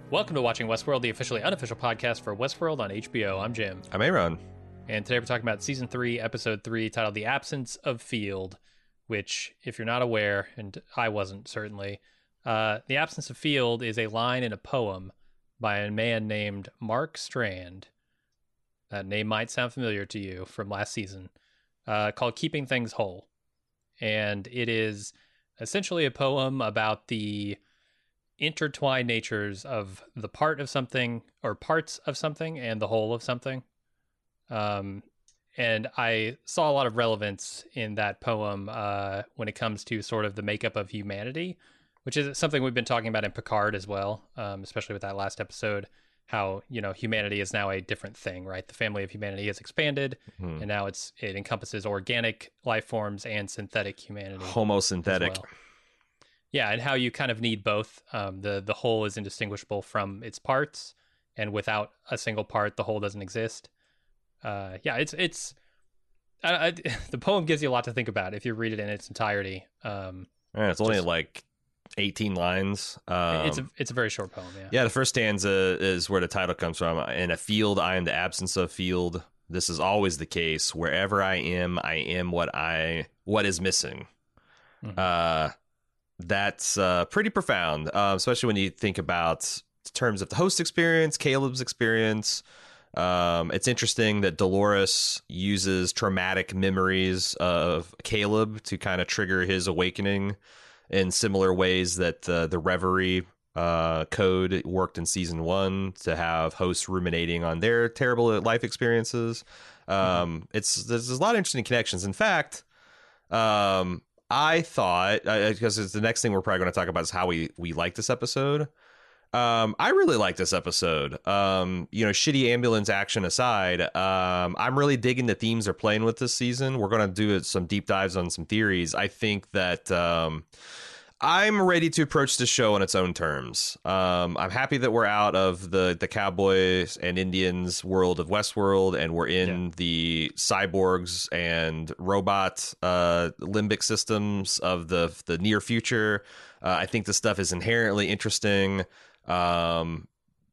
Welcome to Watching Westworld, the officially unofficial podcast for Westworld on HBO. I'm Jim. I'm Aaron. And today we're talking about Season 3, Episode 3, titled The Absence of Field, which, if you're not aware, and I wasn't certainly, The Absence of Field is a line in a poem by a man named Mark Strand. That name might sound familiar to you from last season, called Keeping Things Whole. And it is essentially a poem about the intertwined natures of the part of something or parts of something and the whole of something. And I saw a lot of relevance in that poem when it comes to sort of the makeup of humanity, which is something we've been talking about in Picard as well, especially with that last episode, how, you know, humanity is now a different thing, right? The family of humanity has expanded, and now it encompasses organic life forms and synthetic humanity. Homosynthetic. Well. Yeah, and how you kind of need both. The whole is indistinguishable from its parts, and without a single part, the whole doesn't exist. The poem gives you a lot to think about if you read it in its entirety. It's only like 18 lines. It's a very short poem. Yeah, the first stanza is where the title comes from. In a field, I am the absence of field. This is always the case. Wherever I am what is missing. Mm-hmm. That's pretty profound, especially when you think about terms of the host experience, Caleb's experience. It's interesting that Dolores uses traumatic memories of Caleb to kind of trigger his awakening in similar ways that the Reverie code worked in season 1 to have hosts ruminating on their terrible life experiences. There's a lot of interesting connections. In fact, I thought, because it's the next thing we're probably going to talk about is how we like this episode. I really like this episode. Shitty ambulance action aside, I'm really digging the themes they're playing with this season. We're going to do some deep dives on some theories. I think that I'm ready to approach the show on its own terms. I'm happy that we're out of the Cowboys and Indians world of Westworld, and we're in the cyborgs and robot limbic systems of the near future. I think this stuff is inherently interesting. There's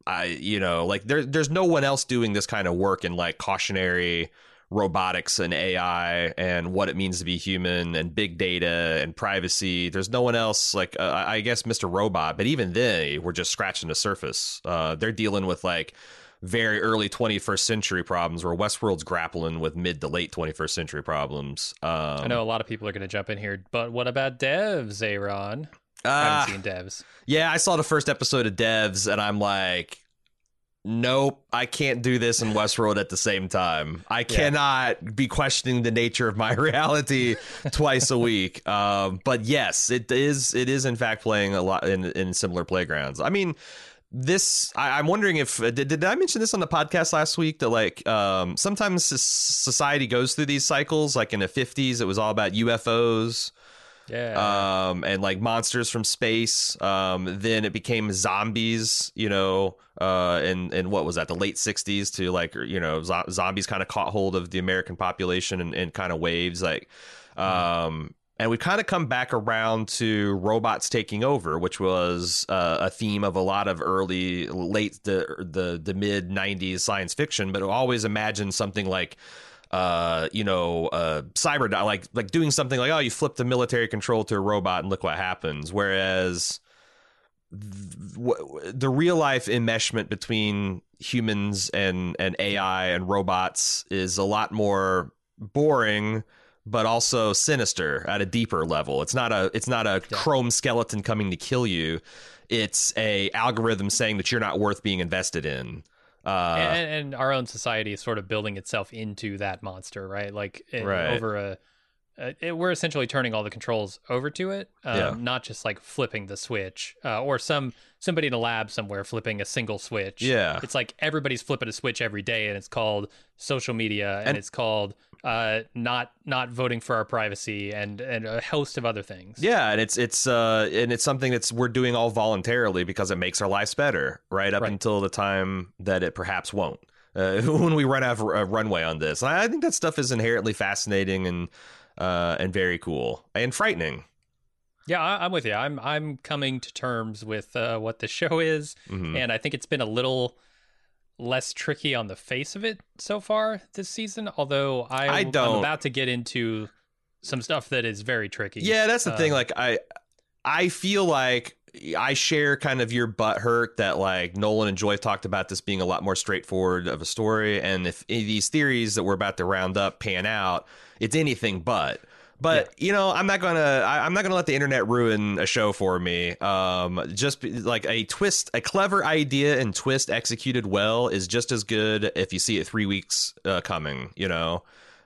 no one else doing this kind of work in like cautionary robotics and AI and what it means to be human and big data and privacy. There's no one else I guess Mr. Robot, but even they were just scratching the surface. They're dealing with like very early 21st century problems where Westworld's grappling with mid to late 21st century problems. I know a lot of people are going to jump in here, but what about Devs, Aaron? I haven't seen Devs. Yeah, I saw the first episode of Devs and I'm like, nope, I can't do this in Westworld at the same time. I cannot be questioning the nature of my reality twice a week. But yes, it is in fact playing a lot in similar playgrounds. I mean, I'm wondering if did I mention this on the podcast last week that sometimes society goes through these cycles. Like in the 50s, it was all about UFOs. Yeah. And like monsters from space. Then it became zombies, in what was that, the late 60s to zombies kind of caught hold of the American population in kind of waves. And we've kind of come back around to robots taking over, which was a theme of a lot of the mid 90s science fiction, but always imagined something like cyber, like doing something like, oh, you flip the military control to a robot and look what happens. Whereas the real life enmeshment between humans and AI and robots is a lot more boring, but also sinister at a deeper level. It's not a chrome skeleton coming to kill you. It's a algorithm saying that you're not worth being invested in. And our own society is sort of building itself into that monster, right? We're essentially turning all the controls over to it, not just like flipping the switch, or somebody in a lab somewhere flipping a single switch. Yeah, it's like everybody's flipping a switch every day, and it's called social media, and it's called not voting for our privacy, and a host of other things. Yeah, and it's something that's we're doing all voluntarily because it makes our lives better, right? Up until the time that it perhaps won't. When we run out of a runway on this, I think that stuff is inherently fascinating and very cool and frightening. Yeah, I'm with you. I'm coming to terms with what the show is, and I think it's been a little less tricky on the face of it so far this season. Although I'm about to get into some stuff that is very tricky. Yeah, that's the thing. Like I feel like I share kind of your butthurt that like Nolan and Joy talked about this being a lot more straightforward of a story, and if these theories that we're about to round up pan out, it's anything but. But you know, I'm not gonna let the internet ruin a show for me. Like a clever idea and twist executed well is just as good if you see it 3 weeks coming. You know,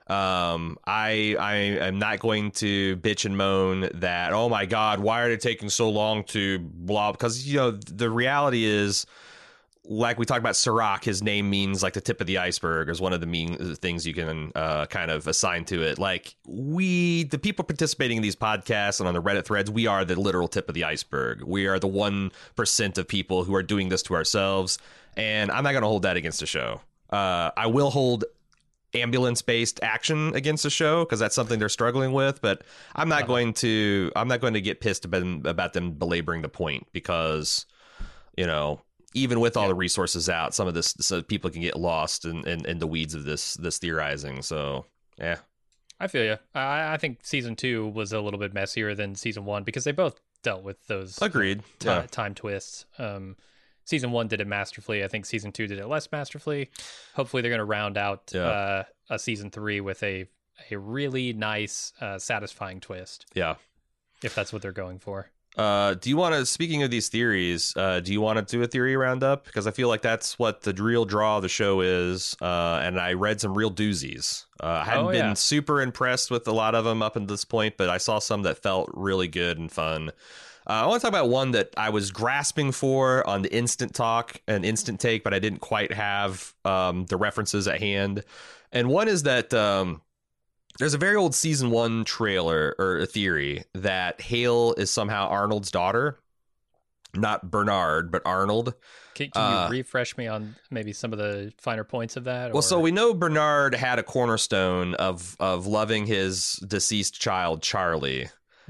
I am not going to bitch and moan that, oh my God, why are they taking so long to blah? Because you know the reality is, like we talked about Serac, his name means like the tip of the iceberg is one of the things you can kind of assign to it. Like the people participating in these podcasts and on the Reddit threads, we are the literal tip of the iceberg. We are the 1% of people who are doing this to ourselves. And I'm not going to hold that against the show. I will hold ambulance-based action against the show because that's something they're struggling with. But I'm not going to get pissed about them belaboring the point because, you know, even with all the resources out, some of this, so people can get lost in the weeds of this theorizing. So, yeah. I feel you. I think season 2 was a little bit messier than season 1 because they both dealt with those time twists. Season 1 did it masterfully. I think season 2 did it less masterfully. Hopefully they're going to round out a season 3 with a really nice, satisfying twist. Yeah. If that's what they're going for. Do you want to, speaking of these theories, do you want to do a theory roundup? Because I feel like that's what the real draw of the show is. And I read some real doozies. I hadn't been super impressed with a lot of them up until this point, but I saw some that felt really good and fun. I want to talk about one that I was grasping for on the instant take, but I didn't quite have the references at hand. And one is that there's a very old season 1 trailer or a theory that Hale is somehow Arnold's daughter. Not Bernard, but Arnold. Can you refresh me on maybe some of the finer points of that? Well, so we know Bernard had a cornerstone of loving his deceased child, Charlie.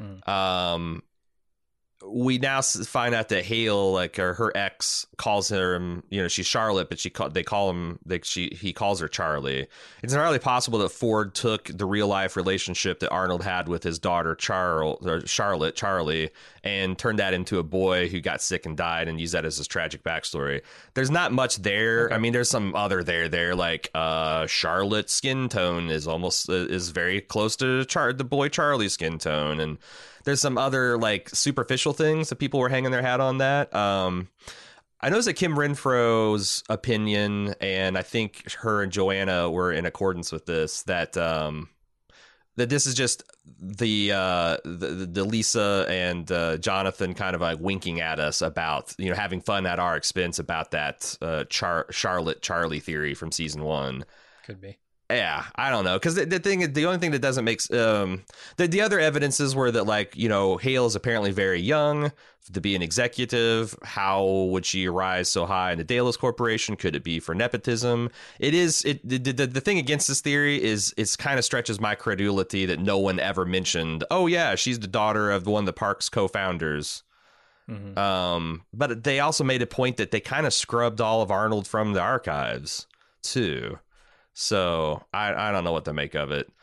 We now find out that Hale, like her ex, calls her, you know, she's Charlotte, but he calls her Charlie. It's entirely possible that Ford took the real life relationship that Arnold had with his daughter Charlotte, Charlie, and turned that into a boy who got sick and died, and used that as his tragic backstory. There's not much there. Okay. I mean, there's some other there, like Charlotte's skin tone is very close to the boy Charlie's skin tone, and there's some other like superficial things that people were hanging their hat on that. I noticed that Kim Renfro's opinion, and I think her and Joanna were in accordance with this, that this is just the Lisa and Jonathan kind of like winking at us about, you know, having fun at our expense about that Charlotte Charlie theory from season 1. Could be. Yeah, I don't know, because the only thing that doesn't make the other evidences were that, like, you know, Hale is apparently very young to be an executive. How would she rise so high in the Delos Corporation? Could it be for nepotism? The thing against this theory is it's kind of stretches my credulity that no one ever mentioned, oh yeah, she's the daughter of one of the park's co-founders. Mm-hmm. But they also made a point that they kind of scrubbed all of Arnold from the archives too. So I don't know what to make of it.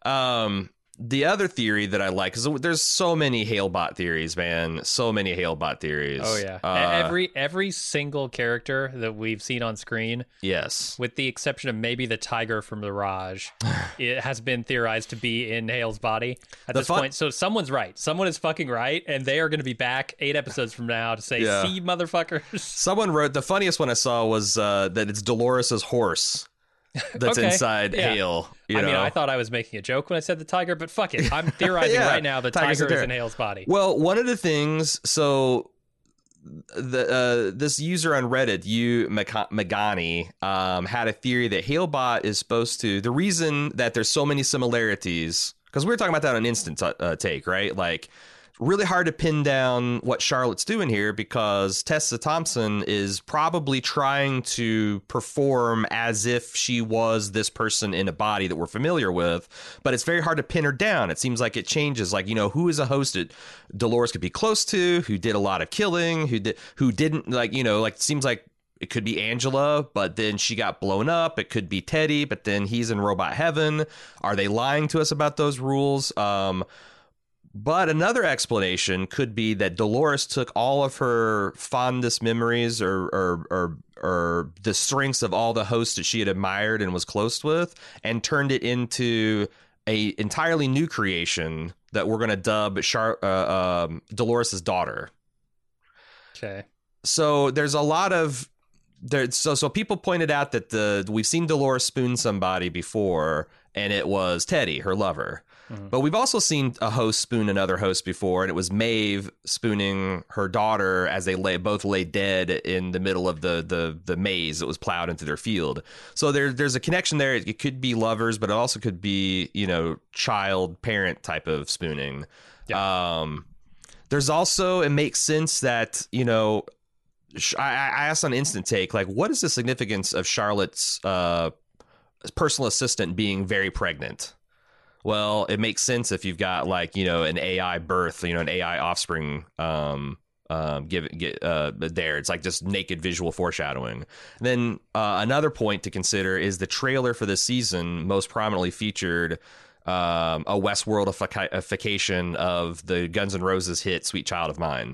The other theory that I like, because there's so many Halebot theories, man. So many Halebot theories. Oh, yeah. Every single character that we've seen on screen, yes, with the exception of maybe the tiger from Mirage, it has been theorized to be in Hale's body at this point. So someone's right. Someone is fucking right, and they are going to be back 8 episodes from now to say, see, motherfuckers. Someone wrote, the funniest one I saw was that it's Dolores's horse that's inside Hale. I mean, I thought I was making a joke when I said the tiger, but fuck it. I'm theorizing right now the tiger is in Hale's body. Well, one of the things, so this user on Reddit, Magani, had a theory that Halebot is supposed to, the reason that there's so many similarities, because we were talking about that on Instant Take, right? Like, really hard to pin down what Charlotte's doing here, because Tessa Thompson is probably trying to perform as if she was this person in a body that we're familiar with, but it's very hard to pin her down. It seems like it changes. Like, who is a host that Dolores could be close to, who did a lot of killing, who didn't, like, it seems like it could be Angela, but then she got blown up. It could be Teddy, but then he's in robot heaven. Are they lying to us about those rules? But another explanation could be that Dolores took all of her fondest memories or the strengths of all the hosts that she had admired and was close with, and turned it into a entirely new creation that we're going to dub Dolores' daughter. Okay. So there's a lot of so people pointed out that we've seen Dolores spoon somebody before, and it was Teddy, her lover. But we've also seen a host spoon another host before, and it was Maeve spooning her daughter as they both lay dead in the middle of the maze that was plowed into their field. So there's a connection there. It could be lovers, but it also could be, child parent type of spooning. Yeah. There's also, it makes sense that, I asked on Instant Take, like, what is the significance of Charlotte's personal assistant being very pregnant? Well, it makes sense if you've got, like, an AI birth, an AI offspring there. It's like just naked visual foreshadowing. And then another point to consider is the trailer for this season most prominently featured a Westworldification of the Guns N' Roses hit "Sweet Child of Mine."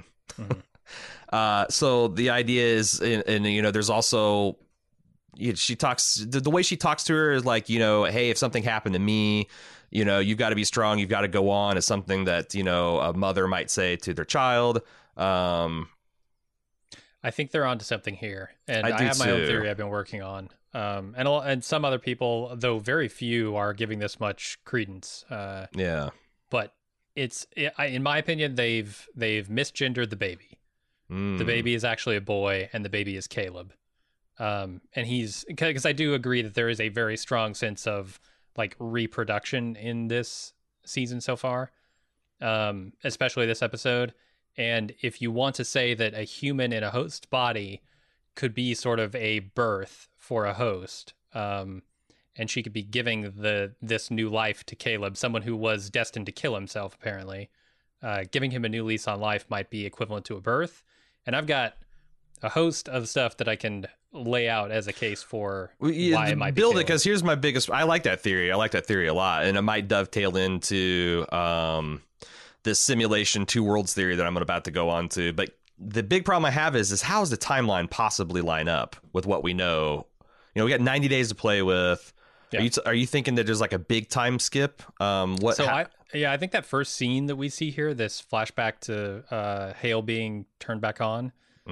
So the idea is, and there's also, she talks, the way she talks to her is like, hey, if something happened to me, you've got to be strong. You've got to go on, is something that, a mother might say to their child. I think they're onto something here. And I have my own theory I've been working on. And some other people, though very few, are giving this much credence. Yeah. But in my opinion, they've misgendered the baby. The baby is actually a boy, and the baby is Caleb. And because I do agree that there is a very strong sense of, like, reproduction in this season so far, especially this episode. And if you want to say that a human in a host body could be sort of a birth for a host, and she could be giving this new life to Caleb, someone who was destined to kill himself, apparently, giving him a new lease on life might be equivalent to a birth. And I've got a host of stuff that I can lay out as a case for why it might be build it, because here's my biggest, I like that theory a lot, and it might dovetail into this simulation two worlds theory that I'm about to go on to. But the big problem I have is how does the timeline possibly line up with what we know? We got 90 days to play with. Yeah. Are you thinking that there's like a big time skip? I think that first scene that we see here, this flashback to Hale being turned back on,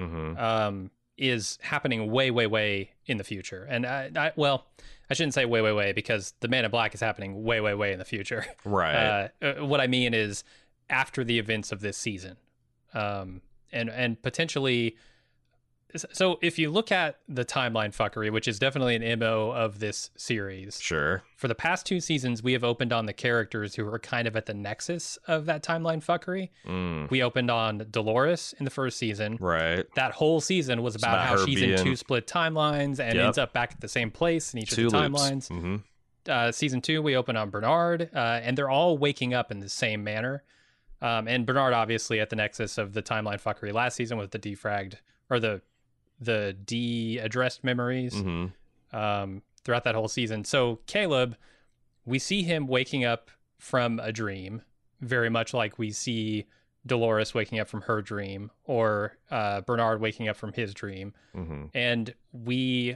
is happening way, way, way in the future. And I shouldn't say way, way, way, because the Man in Black is happening way, way, way in the future. Right. What I mean is after the events of this season, and potentially. So if you look at the timeline fuckery, which is definitely an MO of this series, sure. For the past two seasons, we have opened on the characters who are kind of at the nexus of that timeline fuckery. We opened on Dolores in the first season. Right. That whole season was about how she's in two split timelines and ends up back at the same place in each of the timelines. Season 2, we open on Bernard, and they're all waking up in the same manner. And Bernard, obviously, at the nexus of the timeline fuckery last season with the defragged, or the de-addressed memories throughout that whole season. So Caleb, we see him waking up from a dream, very much like we see Dolores waking up from her dream, or Bernard waking up from his dream. And when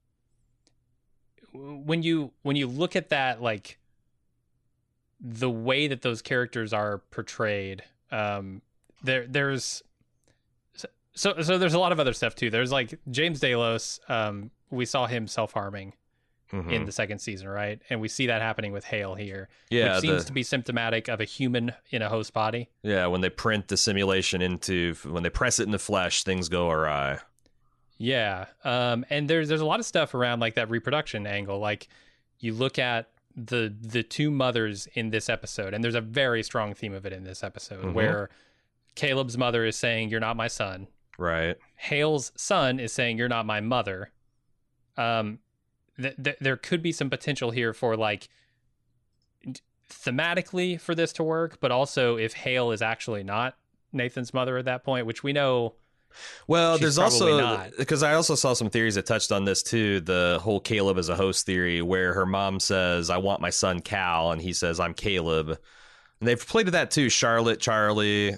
you look at that, like the way that those characters are portrayed, there's So there's a lot of other stuff too. There's like James Delos. We saw him self-harming in the second season, right? And we see that happening with Hale here, which seems to be symptomatic of a human in a host body. Yeah, when they print the simulation when they press it in the flesh, things go awry. Yeah, and there's a lot of stuff around like that reproduction angle. Like you look at the two mothers in this episode, and there's a very strong theme of it in this episode, where Caleb's mother is saying, "You're not my son." Right. Hale's son is saying, "You're not my mother." There could be some potential here for like thematically for this to work, but also if Hale is actually not Nathan's mother at that point, which we know. Well, there's also not. Because I also saw some theories that touched on this too. The whole Caleb as a host theory, where her mom says, "I want my son Cal," and he says, "I'm Caleb." And they've played with that too. Charlotte, Charlie,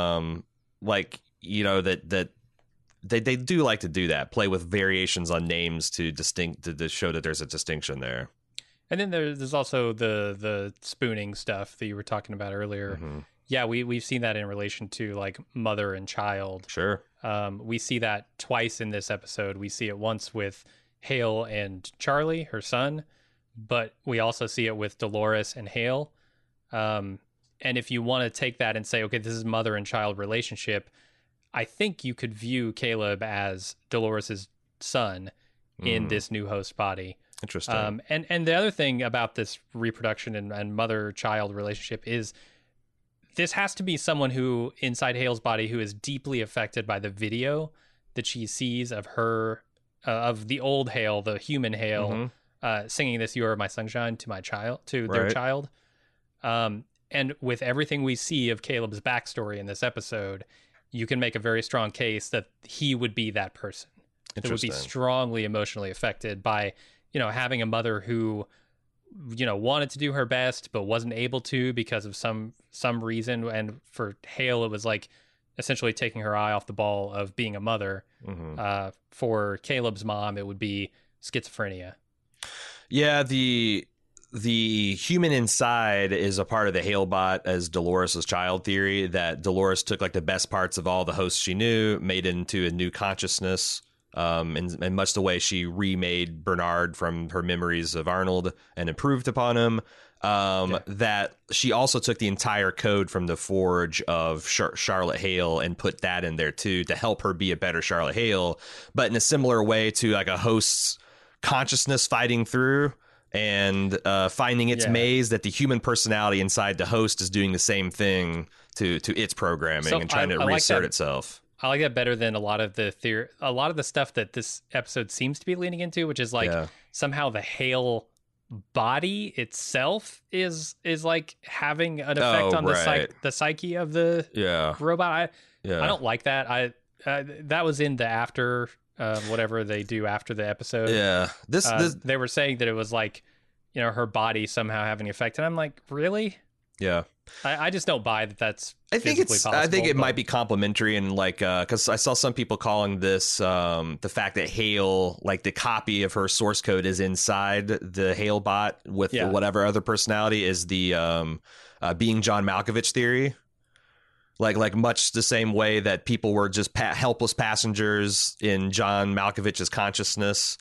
like that they do like to do that, play with variations on names to show that there's a distinction there. And then there's also the spooning stuff that you were talking about earlier. Mm-hmm. Yeah, we've seen that in relation to like mother and child. Sure. We see that twice in this episode. We see it once with Hale and Charlie, her son, but we also see it with Dolores and Hale. And if you want to take that and say, okay, this is mother and child relationship, I think you could view Caleb as Dolores's son in this new host body. Interesting. And the other thing about this reproduction and mother-child relationship is this has to be someone who, inside Hale's body, who is deeply affected by the video that she sees of her, of the old Hale, the human Hale, singing this "You Are My Sunshine" to my child, to their child. And with everything we see of Caleb's backstory in this episode, you can make a very strong case that he would be that person. That would be strongly emotionally affected by, having a mother who, wanted to do her best, but wasn't able to because of some reason. And for Hale, it was like essentially taking her eye off the ball of being a mother. For Caleb's mom, it would be schizophrenia. Yeah, the human inside is a part of the Halebot as Dolores' child theory, that Dolores took like the best parts of all the hosts she knew, made it into a new consciousness, in much the way she remade Bernard from her memories of Arnold and improved upon him. That she also took the entire code from the Forge of Charlotte Hale and put that in there too to help her be a better Charlotte Hale, but in a similar way to like a host's consciousness fighting through and finding its maze, that the human personality inside the host is doing the same thing to its programming and trying to reassert itself. I like that better than a lot of the stuff that this episode seems to be leaning into, which is like somehow the Hale body itself is like having an effect on the psyche of the robot. I don't like that. That was in the after whatever they do after the episode. Yeah, this they were saying that it was like, her body somehow having an effect, and I'm like, really? Yeah. I just don't buy that. That's I think possible, I think it might be complimentary, and like because I saw some people calling this the fact that Hale, like the copy of her source code, is inside the Hale bot with whatever other personality, is the being John Malkovich theory. Like much the same way that people were just helpless passengers in John Malkovich's consciousness.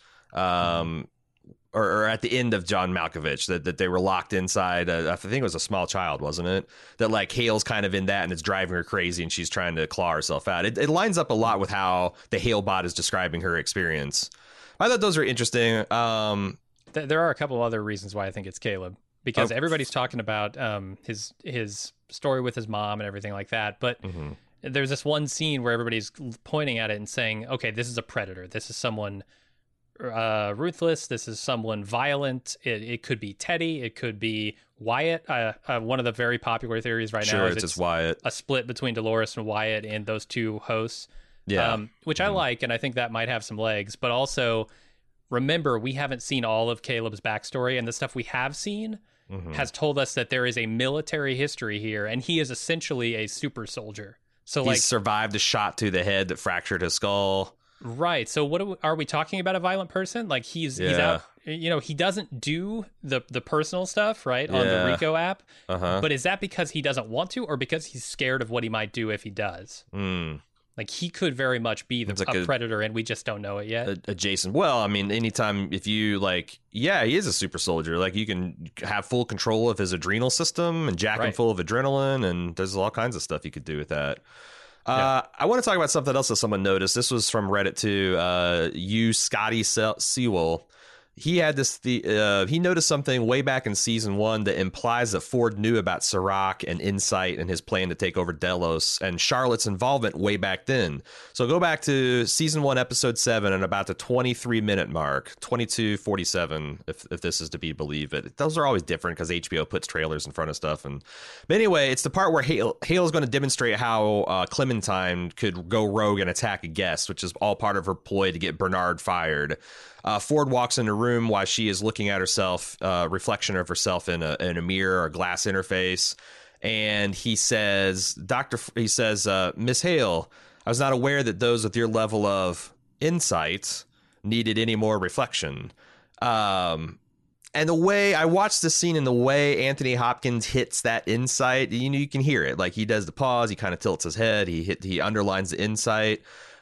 Or at the end of John Malkovich, that they were locked inside. I think it was a small child, wasn't it? That like Hale's kind of in that, and it's driving her crazy, and she's trying to claw herself out. It lines up a lot with how the Hale bot is describing her experience. I thought those were interesting. There are a couple other reasons why I think it's Caleb, because everybody's talking about his story with his mom and everything like that. But there's this one scene where everybody's pointing at it and saying, okay, this is a predator. This is someone ruthless. This is someone violent. It could be Teddy. It could be Wyatt. One of the very popular theories right now is it's Wyatt. A split between Dolores and Wyatt and those two hosts. Yeah, which I like, and I think that might have some legs. But also, remember, we haven't seen all of Caleb's backstory, and the stuff we have seen has told us that there is a military history here, and he is essentially a super soldier. So he's survived a shot to the head that fractured his skull. Right. So what are we talking about? A violent person? Like he's out, he doesn't do the personal stuff, right? On the Rico app. But is that because he doesn't want to, or because he's scared of what he might do if he does? Like he could very much be a predator, and we just don't know it yet. Adjacent. Well, I mean, anytime if you he is a super soldier. Like you can have full control of his adrenal system and jack him full of adrenaline, and there's all kinds of stuff you could do with that. I want to talk about something else that someone noticed. This was from Reddit too. Scotty Sewell. he had he noticed something way back in season 1 that implies that Ford knew about Serac and Insight and his plan to take over Delos and Charlotte's involvement way back then. So go back to season 1, episode 7, and about the 23-minute mark, 22:47, if this is to be believed. But those are always different because HBO puts trailers in front of stuff. But anyway, it's the part where Hale is going to demonstrate how Clementine could go rogue and attack a guest, which is all part of her ploy to get Bernard fired. Ford walks in the room while she is looking at herself, reflection of herself in a mirror or glass interface. And he says, Miss Hale, I was not aware that those with your level of insight needed any more reflection. And the way I watched the scene and the way Anthony Hopkins hits that insight, you can hear it. Like, he does the pause, he kind of tilts his head, he underlines the insight.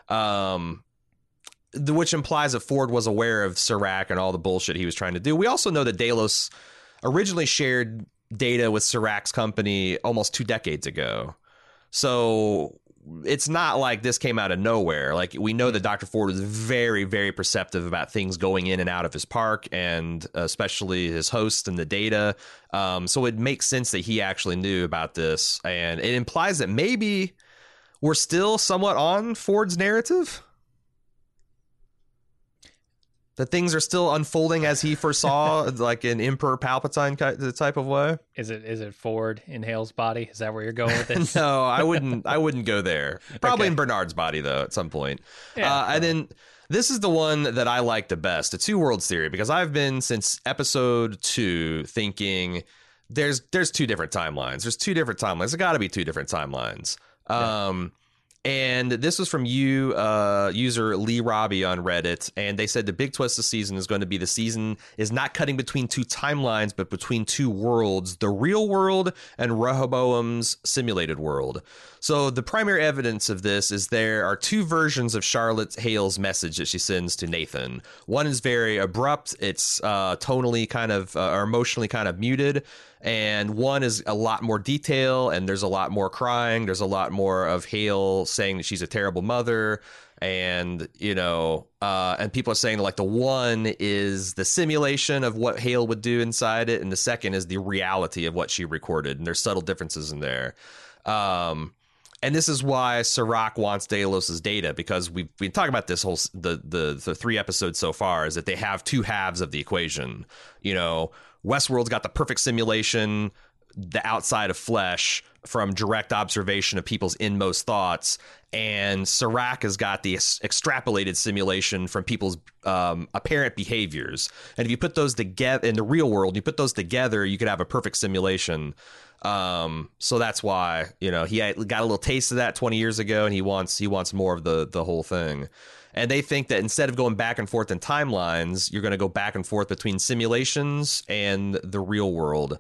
Which implies that Ford was aware of Serac and all the bullshit he was trying to do. We also know that Delos originally shared data with Serac's company almost 2 decades ago. So it's not like this came out of nowhere. Like, we know that Dr. Ford was very, very perceptive about things going in and out of his park, and especially his host and the data. So it makes sense that he actually knew about this. And it implies that maybe we're still somewhat on Ford's narrative. That things are still unfolding as he foresaw, like in Emperor Palpatine type of way. Is it Ford in Hale's body? Is that where you're going with this? No, I wouldn't go there. Probably Okay. in Bernard's body though, at some point. Yeah, and then this is the one that I like the best, the Two Worlds theory, because I've been since episode 2 thinking there's 2 different timelines. There's 2 different timelines. There got to be 2 different timelines. Yeah. And this was from user Lee Robbie on Reddit, and they said the big twist this season is going to be the season is not cutting between 2 timelines, but between 2 worlds, the real world and Rehoboam's simulated world. So the primary evidence of this is there are 2 versions of Charlotte Hale's message that she sends to Nathan. One is very abrupt. It's tonally kind of or emotionally kind of muted. And one is a lot more detail, and there's a lot more crying. There's a lot more of Hale saying that she's a terrible mother. And, and people are saying like the one is the simulation of what Hale would do inside it. And the second is the reality of what she recorded. And there's subtle differences in there. And this is why Serac wants Delos' data, because we've been talking about this whole the 3 episodes so far, is that they have 2 halves of the equation. Westworld's got the perfect simulation, the outside of flesh from direct observation of people's inmost thoughts, and Serac has got the extrapolated simulation from people's apparent behaviors. And if you put those together in the real world, you put those together, you could have a perfect simulation. So that's why, he got a little taste of that 20 years ago, and he wants more of the whole thing. And they think that instead of going back and forth in timelines, you're going to go back and forth between simulations and the real world.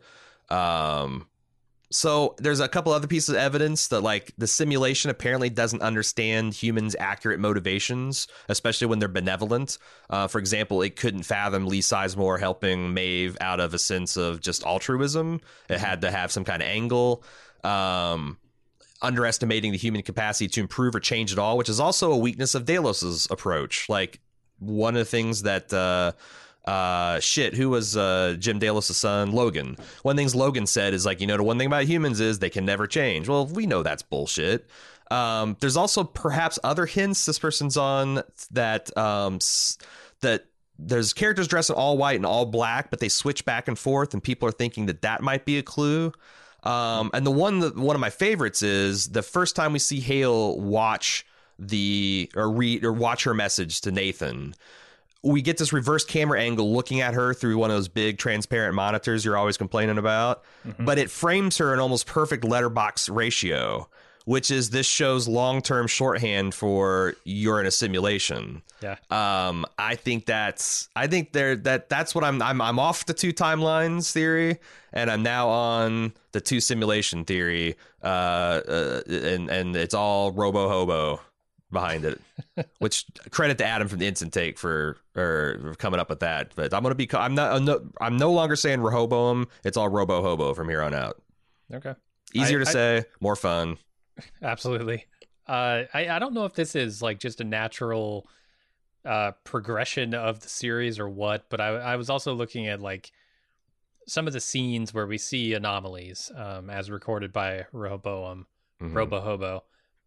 So there's a couple other pieces of evidence that, like, the simulation apparently doesn't understand humans' accurate motivations, especially when they're benevolent. For example, it couldn't fathom Lee Sizemore helping Maeve out of a sense of just altruism. It had to have some kind of angle. Underestimating the human capacity to improve or change at all, which is also a weakness of Delos' approach. Like, one of the things that who was Jim Delos' son? Logan. One of the things Logan said is like, the one thing about humans is they can never change. Well, we know that's bullshit. There's also perhaps other hints this person's on that that there's characters dressed in all white and all black, but they switch back and forth, and people are thinking that might be a clue. And one of my favorites is the first time we see Hale watch watch her message to Nathan. We get this reverse camera angle looking at her through one of those big transparent monitors you're always complaining about, but it frames her in almost perfect letterbox ratio, which is this show's long-term shorthand for you're in a simulation. Yeah. I think that's what I'm off the 2 timelines theory, and I'm now on the 2 simulation theory. And it's all Robo Hobo behind it, which credit to Adam from the Instant Take for coming up with that. But I'm no longer saying Rehoboam. It's all Robo Hobo from here on out. Okay. Easier to say, more fun. Absolutely. I don't know if this is like just a natural progression of the series or what, but I was also looking at like some of the scenes where we see anomalies, as recorded by Rehoboam, Robohobo,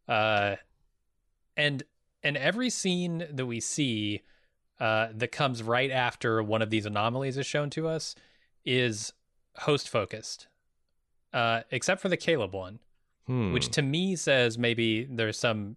and every scene that we see that comes right after one of these anomalies is shown to us is host focused, except for the Caleb one, which to me says maybe there's some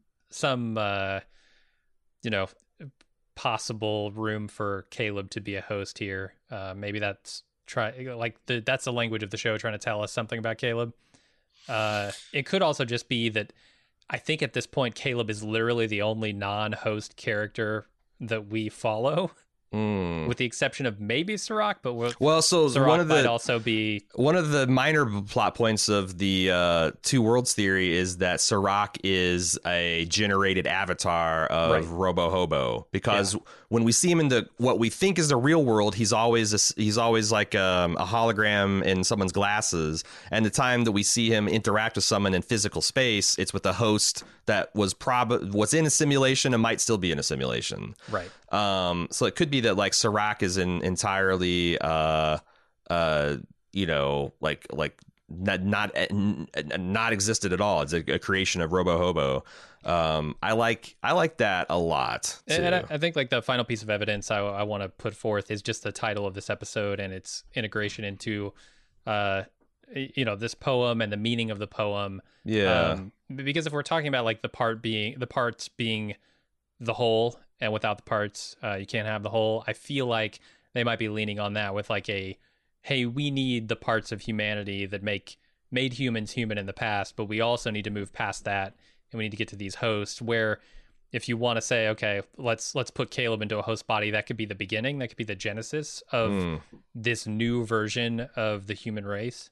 possible room for Caleb to be a host here. Maybe that's that's the language of the show trying to tell us something about Caleb. It could also just be that I think at this point Caleb is literally the only non-host character that we follow, with the exception of maybe Sirach. But Sirach might also be one of the minor plot points of the Two Worlds theory is that Sirach is a generated avatar of Robohobo, because when we see him in what we think is the real world, he's always like a hologram in someone's glasses, and the time that we see him interact with someone in physical space, it's with a host that was what's in a simulation and might still be in a simulation. Right. So it could be that like Sirach is entirely not existed at all. It's a creation of Robohobo. I like that a lot too. And I think like the final piece of evidence I want to put forth is just the title of this episode and its integration into this poem and the meaning of the poem. Because if we're talking about like the parts being the whole, and without the parts you can't have the whole, I feel like they might be leaning on that with like hey, we need the parts of humanity that made humans human in the past, but we also need to move past that, and we need to get to these hosts where, if you want to say, okay, let's put Caleb into a host body, that could be the beginning, that could be the genesis of this new version of the human race.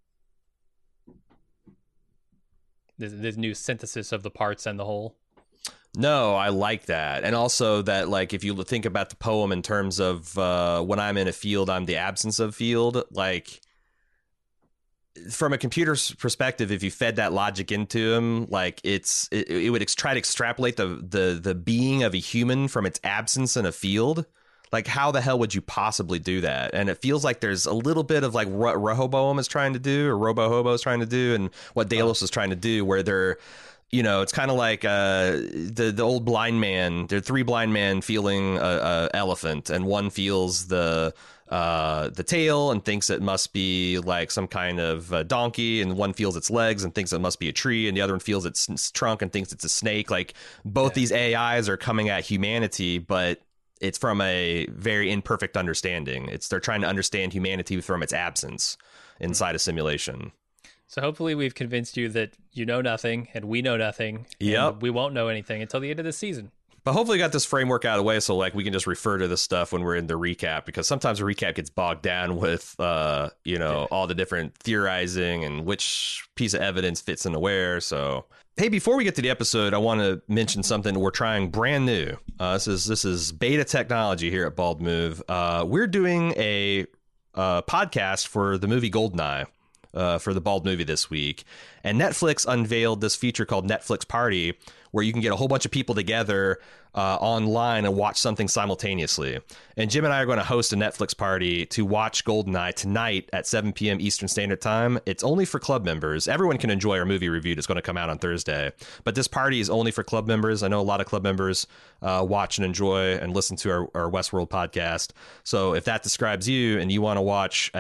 This new synthesis of the parts and the whole. No, I like that. And also that, like, if you think about the poem in terms of when I'm in a field, I'm the absence of field, like, from a computer's perspective, if you fed that logic into him, like, it would try to extrapolate the being of a human from its absence in a field. Like, how the hell would you possibly do that? And it feels like there's a little bit of like what Rehoboam is trying to do, or Robohobo is trying to do, and what Delos is trying to do, where they're, it's kind of like the old blind man. There are three blind men feeling a elephant, and one feels the tail and thinks it must be like some kind of donkey, and one feels its legs and thinks it must be a tree, and the other one feels its trunk and thinks it's a snake. Like, both these AIs are coming at humanity, but it's from a very imperfect understanding. They're trying to understand humanity from its absence inside a simulation. So hopefully we've convinced you that you know nothing and we know nothing. Yep. We won't know anything until the end of the season. But hopefully we got this framework out of the way, so like we can just refer to this stuff when we're in the recap, because sometimes the recap gets bogged down with all the different theorizing and which piece of evidence fits into where. So hey, before we get to the episode, I want to mention something we're trying brand new. This is beta technology here at Bald Move. We're doing a podcast for the movie Goldeneye. For the Bald Movie this week, and Netflix unveiled this feature called Netflix Party, where you can get a whole bunch of people together online and watch something simultaneously. And Jim and I are going to host a Netflix party to watch Goldeneye tonight at 7 p.m. Eastern Standard Time. It's only for club members. Everyone can enjoy our movie review that's going to come out on Thursday, but this party is only for club members. I know a lot of club members watch and enjoy and listen to our Westworld podcast. So if that describes you and you want to watch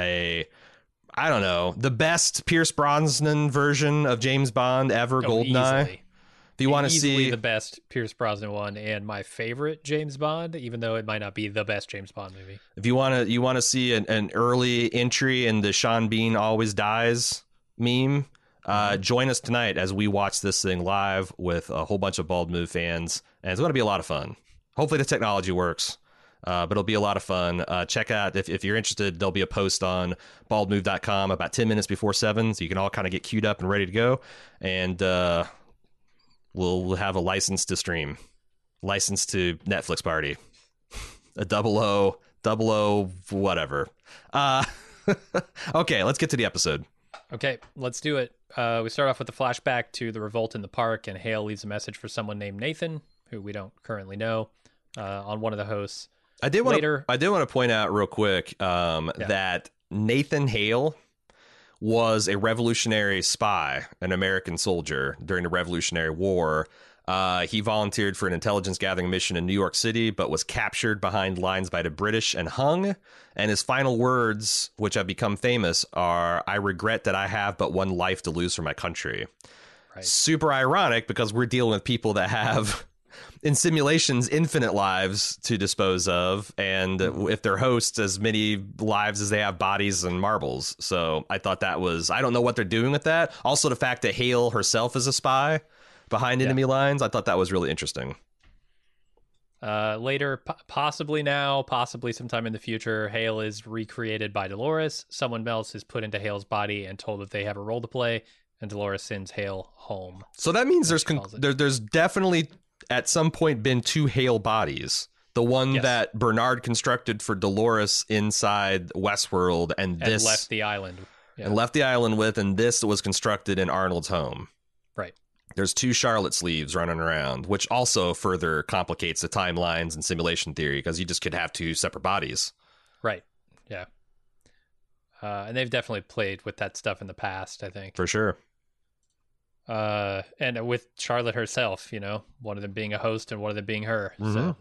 the best Pierce Brosnan version of James Bond ever, Goldeneye. Easily. If you want to see the best Pierce Brosnan one and my favorite James Bond, even though it might not be the best James Bond movie. If you want to see an early entry in the Sean Bean always dies meme, join us tonight as we watch this thing live with a whole bunch of Bald Move fans, and it's going to be a lot of fun. Hopefully the technology works. But it'll be a lot of fun. Check out, if you're interested, there'll be a post on baldmove.com about 10 minutes before 7, so you can all kind of get queued up and ready to go. And we'll have a license to stream. License to Netflix party. A 00 whatever. Okay, let's get to the episode. Okay, let's do it. We start off with a flashback to the revolt in the park, and Hale leaves a message for someone named Nathan, who we don't currently know. on one of the hosts. I did want to point out real quick that Nathan Hale was a revolutionary spy, an American soldier during the Revolutionary War. He volunteered for an intelligence gathering mission in New York City, but was captured behind lines by the British and hung. And his final words, which have become famous, are, "I regret that I have but one life to lose for my country." Right. Super ironic, because we're dealing with people that have, in simulations, infinite lives to dispose of. And if they're hosts, as many lives as they have bodies and marbles. So I thought that was, I don't know what they're doing with that. Also, the fact that Hale herself is a spy behind enemy lines, I thought that was really interesting. Later, possibly now, possibly sometime in the future, Hale is recreated by Dolores. Someone else is put into Hale's body and told that they have a role to play, and Dolores sends Hale home. So that means there's definitely at some point been two Hale bodies. The one that Bernard constructed for Dolores inside Westworld, and this left the island. Yeah. And left the island with, and this was constructed in Arnold's home. Right. There's two Charlotte sleeves running around, which also further complicates the timelines and simulation theory, because you just could have two separate bodies. Right. Yeah. And they've definitely played with that stuff in the past, I think. For sure. And with Charlotte herself, you know, one of them being a host and one of them being her.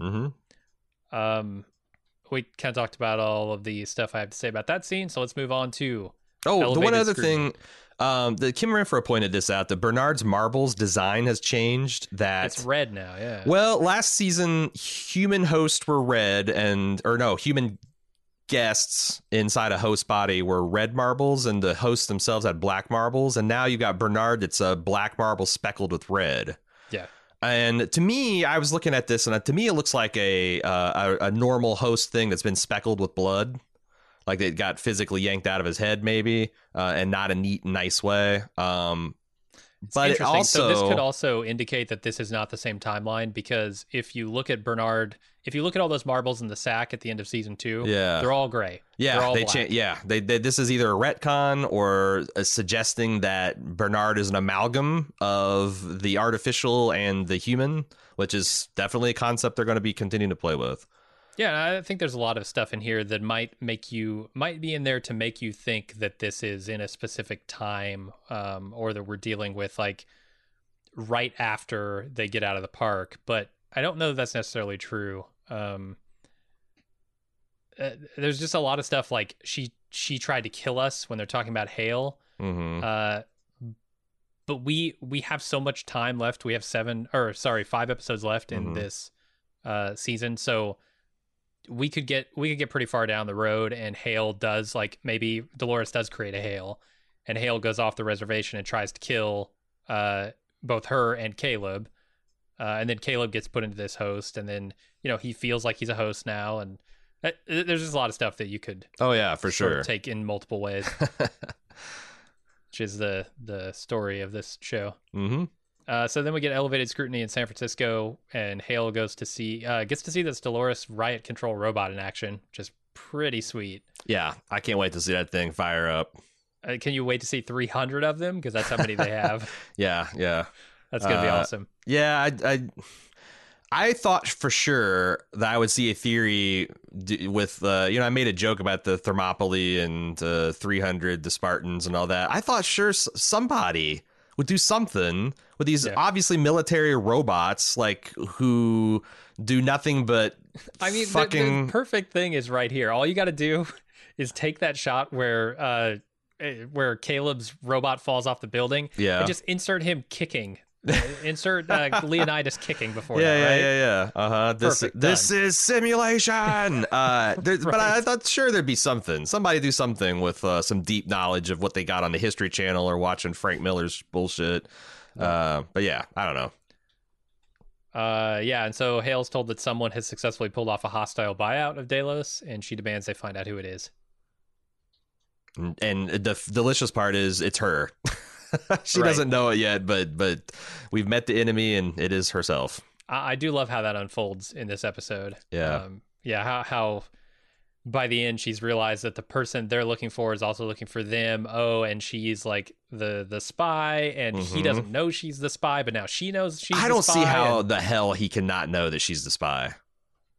We kind of talked about all of the stuff I have to say about that scene, so let's move on to the one other thing. The Kim Renfro pointed this out, that Bernard's marbles design has changed. That it's red now. Yeah. Well, last season, human hosts were red, human guests inside a host body were red marbles, and the hosts themselves had black marbles. And now you got Bernard, it's a black marble speckled with red. Yeah. And to me, I was looking at this, and to me, it looks like a normal host thing that's been speckled with blood. Like it got physically yanked out of his head, maybe, and not a neat, nice way. But it also, so this could also indicate that this is not the same timeline, because if you look at Bernard, if you look at all those marbles in the sack at the end of season 2, they're all gray. Yeah, all they this is either a retcon or suggesting that Bernard is an amalgam of the artificial and the human, which is definitely a concept they're going to be continuing to play with. Yeah, I think there's a lot of stuff in here that might be in there to make you think that this is in a specific time, or that we're dealing with like right after they get out of the park. But I don't know that that's necessarily true. There's just a lot of stuff like she tried to kill us when they're talking about Hale. But we have so much time left. We have 5 episodes left in this season, so we could get pretty far down the road, and Hale does, like, maybe Dolores does create a Hale, and Hale goes off the reservation and tries to kill both her and Caleb, and then Caleb gets put into this host, and then, you know, he feels like he's a host now, and there's just a lot of stuff that you could for sure take in multiple ways, which is the story of this show. So then we get elevated scrutiny in San Francisco, and Hale gets to see this Dolores riot control robot in action, which is pretty sweet. Yeah, I can't wait to see that thing fire up. Can you wait to see 300 of them? Because that's how many they have. Yeah. That's going to be awesome. Yeah, I thought for sure that I would see a theory with, I made a joke about the Thermopylae and 300, the Spartans and all that. I thought sure somebody would do something with these obviously military robots, like, who do nothing but the perfect thing is right here. All you got to do is take that shot where Caleb's robot falls off the building, and just insert him kicking. Insert Leonidas kicking before that, right? This is simulation. But I thought sure there'd be something. Somebody do something with some deep knowledge of what they got on the History Channel or watching Frank Miller's bullshit. But yeah, I don't know. And so Hale's told that someone has successfully pulled off a hostile buyout of Delos, and she demands they find out who it is. And the delicious part is it's her. She doesn't know it yet, but we've met the enemy, and it is herself. I do love how that unfolds in this episode. How by the end she's realized that the person they're looking for is also looking for them. And she's like the spy, and he doesn't know she's the spy, but now she knows she's the spy. I don't see how the hell he cannot know that she's the spy.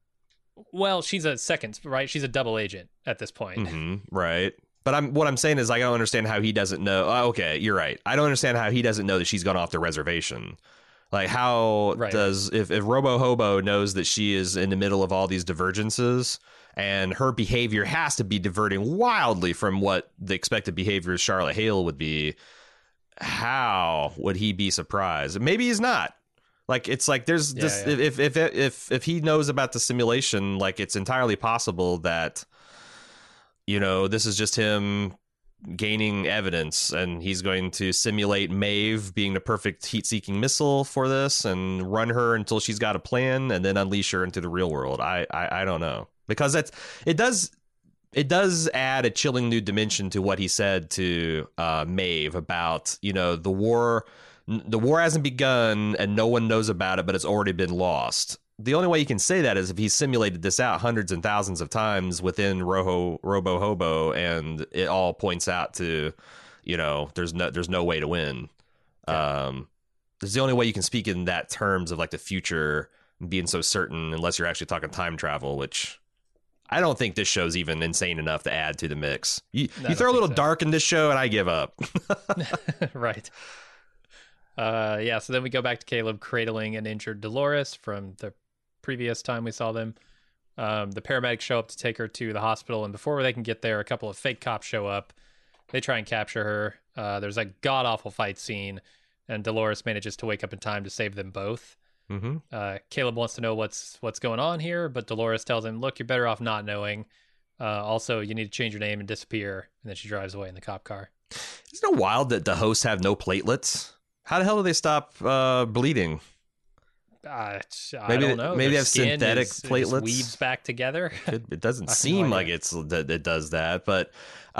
Well, she's a second, right? She's a double agent at this point. Right. But what I'm saying is I don't understand how he doesn't know. Okay, you're right. I don't understand how he doesn't know that she's gone off the reservation. Like, how does if Robo Hobo knows that she is in the middle of all these divergences, and her behavior has to be diverting wildly from what the expected behavior of Charlotte Hale would be, how would he be surprised? Maybe he's not. Like, it's like there's this. If he knows about the simulation, like, it's entirely possible that, you know, this is just him gaining evidence, and he's going to simulate Maeve being the perfect heat-seeking missile for this and run her until she's got a plan, and then unleash her into the real world. I don't know, because it does add a chilling new dimension to what he said to Maeve about, you know, the war hasn't begun and no one knows about it, but it's already been lost. The only way you can say that is if he simulated this out hundreds and thousands of times within Robo Hobo, and it all points out to, you know, there's no way to win. There's the only way you can speak in that terms of like the future being so certain, unless you're actually talking time travel, which I don't think this show's even insane enough to add to the mix. You throw a little dark in this show and I give up. Right. So then we go back to Caleb cradling an injured Dolores from the previous time we saw them. The paramedics show up to take her to the hospital, and before they can get there, a couple of fake cops show up. They try and capture her. There's a god-awful fight scene, and Dolores manages to wake up in time to save them both. Caleb wants to know what's going on here, but Dolores tells him, look, you're better off not knowing. Also, you need to change your name and disappear. And then she drives away in the cop car. Isn't it wild that the hosts have no platelets? How the hell do they stop bleeding? I don't know. Maybe they have skin synthetic platelets. Weaves back together. It doesn't seem like it does that, but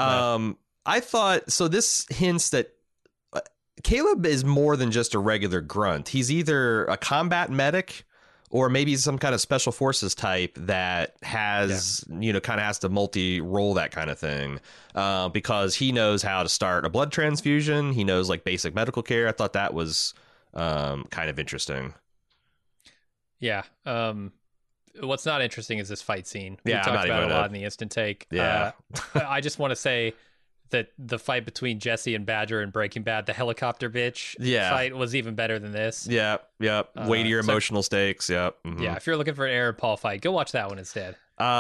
I thought so. This hints that Caleb is more than just a regular grunt. He's either a combat medic or maybe some kind of special forces type that has, you know, kind of has to multi-role that kind of thing, because he knows how to start a blood transfusion. He knows like basic medical care. I thought that was kind of interesting. Yeah. What's not interesting is this fight scene. We talked about it a lot in the instant take. Yeah. I just want to say that the fight between Jesse and Badger in Breaking Bad, the helicopter bitch fight, was even better than this. Yeah. Weightier emotional stakes. Yep. Mm-hmm. Yeah. If you're looking for an Aaron Paul fight, go watch that one instead.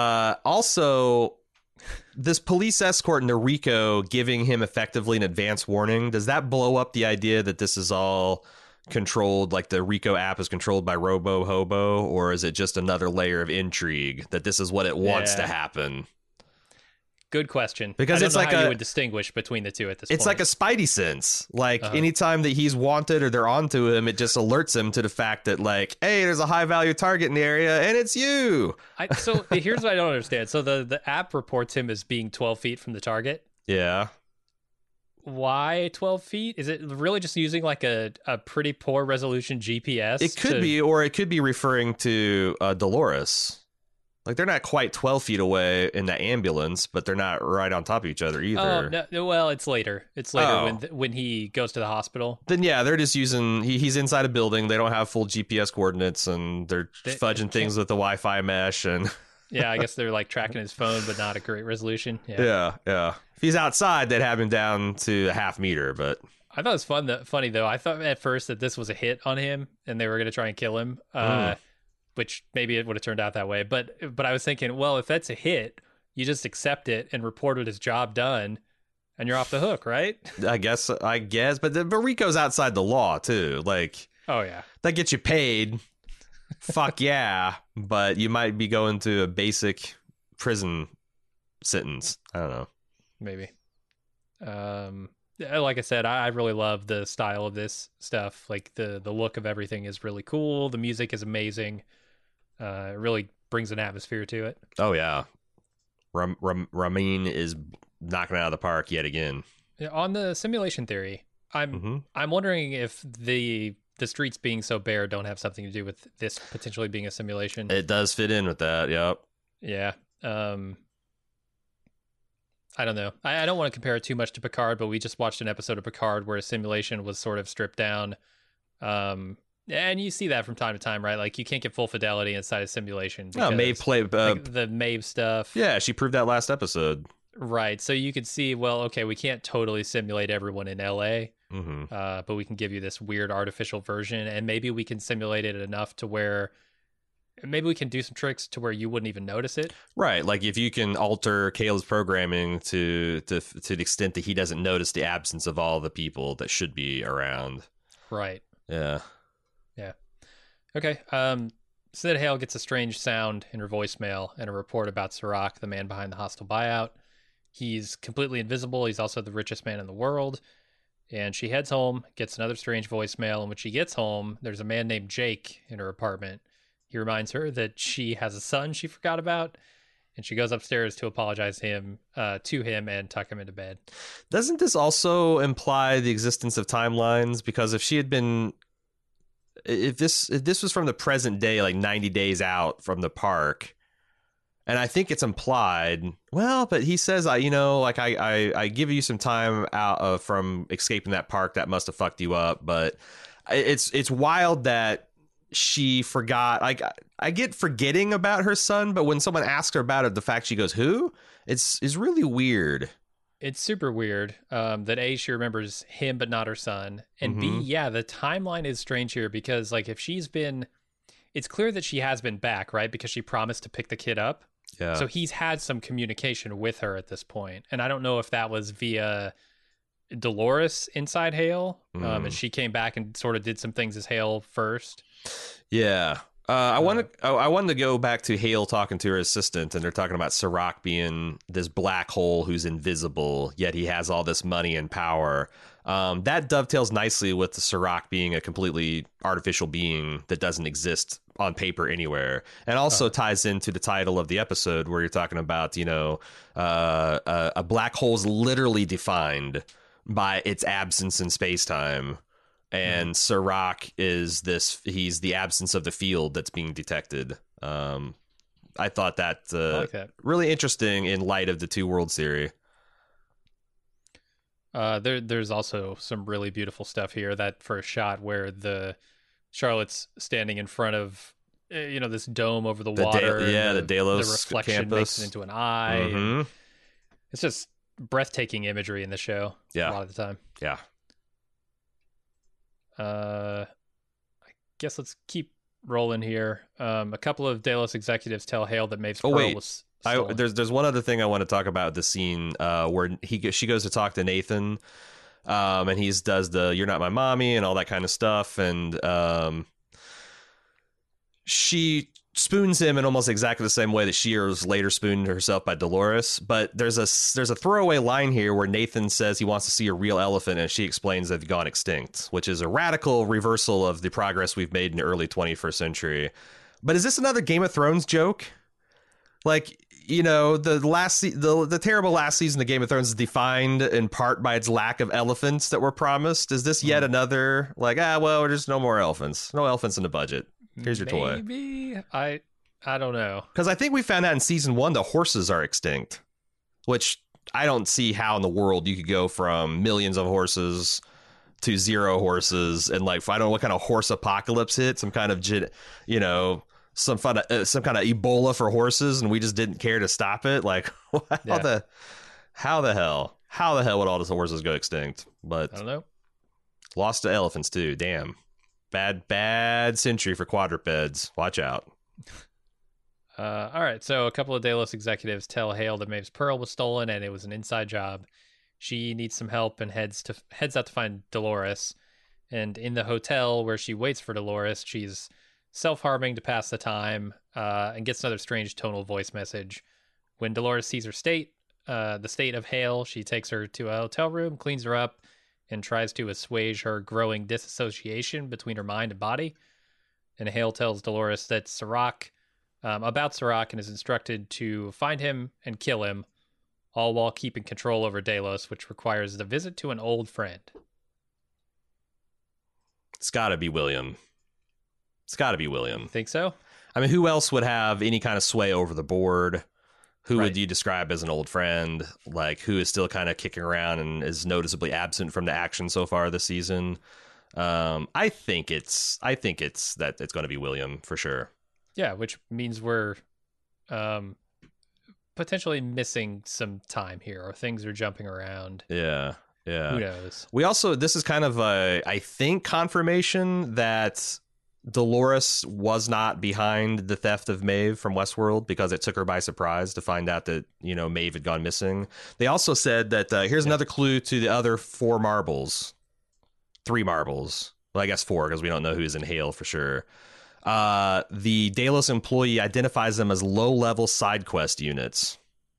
Also, this police escort into Rico giving him effectively an advance warning, does that blow up the idea that this is all controlled, like the Rico app is controlled by Robo Hobo, or is it just another layer of intrigue that this is what it wants to happen? Good question. Because it's like how you would distinguish between the two at this point. It's like a spidey sense. Like anytime that he's wanted or they're onto him, it just alerts him to the fact that, like, hey, there's a high value target in the area and it's you. So here's what I don't understand. So the app reports him as being 12 feet from the target. Yeah. Why 12 feet? Is it really just using like a pretty poor resolution GPS? It could be, or it could be referring to Dolores. Like, they're not quite 12 feet away in the ambulance, but they're not right on top of each other either. No, well, it's later. It's later when he goes to the hospital. Then, yeah, they're just using... He's inside a building. They don't have full GPS coordinates, and they're fudging things with the Wi-Fi mesh. And yeah, I guess they're, like, tracking his phone, but not a great resolution. Yeah. If he's outside, they'd have him down to a half meter, but... I thought it was funny, though. I thought at first that this was a hit on him, and they were going to try and kill him. Which maybe it would have turned out that way. But I was thinking, well, if that's a hit, you just accept it and report it as job done, and you're off the hook, right? I guess. But Rico's outside the law, too. Like, oh, yeah. That gets you paid. Fuck yeah. But you might be going to a basic prison sentence. I don't know. Maybe. Like I said, I really love the style of this stuff. Like, the look of everything is really cool. The music is amazing. It really brings an atmosphere to it. Oh, yeah. Ramin is knocking it out of the park yet again. On the simulation theory, I'm wondering if the streets being so bare don't have something to do with this potentially being a simulation. It does fit in with that, yep. Yeah. I don't know. I don't want to compare it too much to Picard, but we just watched an episode of Picard where a simulation was sort of stripped down. And you see that from time to time, right? Like you can't get full fidelity inside a simulation. Oh, Maeve played like the Maeve stuff. Yeah, she proved that last episode. Right. So you could see, well, okay, we can't totally simulate everyone in LA, but we can give you this weird artificial version, and maybe we can simulate it enough to where maybe we can do some tricks to where you wouldn't even notice it. Right. Like if you can alter Caleb's programming to the extent that he doesn't notice the absence of all the people that should be around. Right. Yeah. Yeah. Okay. So that Hale gets a strange sound in her voicemail and a report about Serac, the man behind the hostile buyout. He's completely invisible. He's also the richest man in the world. And she heads home, gets another strange voicemail. And when she gets home, there's a man named Jake in her apartment. He reminds her that she has a son she forgot about. And she goes upstairs to apologize to him and tuck him into bed. Doesn't this also imply the existence of timelines? Because if she had been... If this was from the present day, like 90 days out from the park... And I think it's implied, well, but he says, I give you some time out from escaping that park. That must have fucked you up. But it's wild that she forgot. Like, I get forgetting about her son, but when someone asks her about it, the fact she goes, who? It's really weird. It's super weird that A, she remembers him, but not her son. And B, yeah, the timeline is strange here because, like, if she's been, it's clear that she has been back, right? Because she promised to pick the kid up. Yeah. So he's had some communication with her at this point. And I don't know if that was via Dolores inside Hale. And she came back and sort of did some things as Hale first. Yeah. I wanted to go back to Hale talking to her assistant, and they're talking about Serac being this black hole who's invisible, yet he has all this money and power. That dovetails nicely with the Serac being a completely artificial being that doesn't exist on paper anywhere, and also ties into the title of the episode where you're talking about, a black hole's literally defined by its absence in space-time. And Serac is he's the absence of the field that's being detected. I thought I like that really interesting in light of the Two Worlds theory. There's also some really beautiful stuff here. That first shot where the Charlotte's standing in front of, this dome over the water. The Delos the reflection campus makes it into an eye. It's just breathtaking imagery in the show. Yeah. A lot of the time. Yeah. I guess let's keep rolling here. A couple of Delos executives tell Hale that Maeve's pearl was stolen. There's one other thing I want to talk about, the scene where she goes to talk to Nathan, and he does the "you're not my mommy" and all that kind of stuff, and she spoons him in almost exactly the same way that she was later spooned herself by Dolores. But there's a throwaway line here where Nathan says he wants to see a real elephant, and she explains they've gone extinct, which is a radical reversal of the progress we've made in the early 21st century. But is this another Game of Thrones joke? Like, the terrible last season of Game of Thrones is defined in part by its lack of elephants that were promised. Is this yet another, there's no more elephants. No elephants in the budget. Here's your toy. Maybe. I don't know. Because I think we found out in season 1 the horses are extinct, which I don't see how in the world you could go from millions of horses to 0 horses. And I don't know what kind of horse apocalypse hit, some kind of, some kind of Ebola for horses, and we just didn't care to stop it. How the hell would all those horses go extinct? But I don't know. Lost to elephants too. Damn. Bad century for quadrupeds. Watch out. All right. So a couple of Delos executives tell Hale that Maeve's pearl was stolen and it was an inside job. She needs some help and heads out to find Dolores. And in the hotel where she waits for Dolores, she's self-harming to pass the time, and gets another strange tonal voice message. When Dolores sees her the state of Hale, she takes her to a hotel room, cleans her up, and tries to assuage her growing disassociation between her mind and body. And Hale tells Dolores that about Serac, and is instructed to find him and kill him, all while keeping control over Delos, which requires the visit to an old friend. It's got to be William. Think so? I mean, who else would have any kind of sway over the board? Who would you describe as an old friend? Who is still kind of kicking around and is noticeably absent from the action so far this season? I think it's that it's going to be William for sure. Yeah, which means we're potentially missing some time here, or things are jumping around. Yeah. Who knows? We also, this is kind of I think, confirmation that Dolores was not behind the theft of Maeve from Westworld, because it took her by surprise to find out that, Maeve had gone missing. They also said that here's another clue to the other 3 marbles. Well, I guess 4, because we don't know who's in Hale for sure. The Delos employee identifies them as low-level side quest units.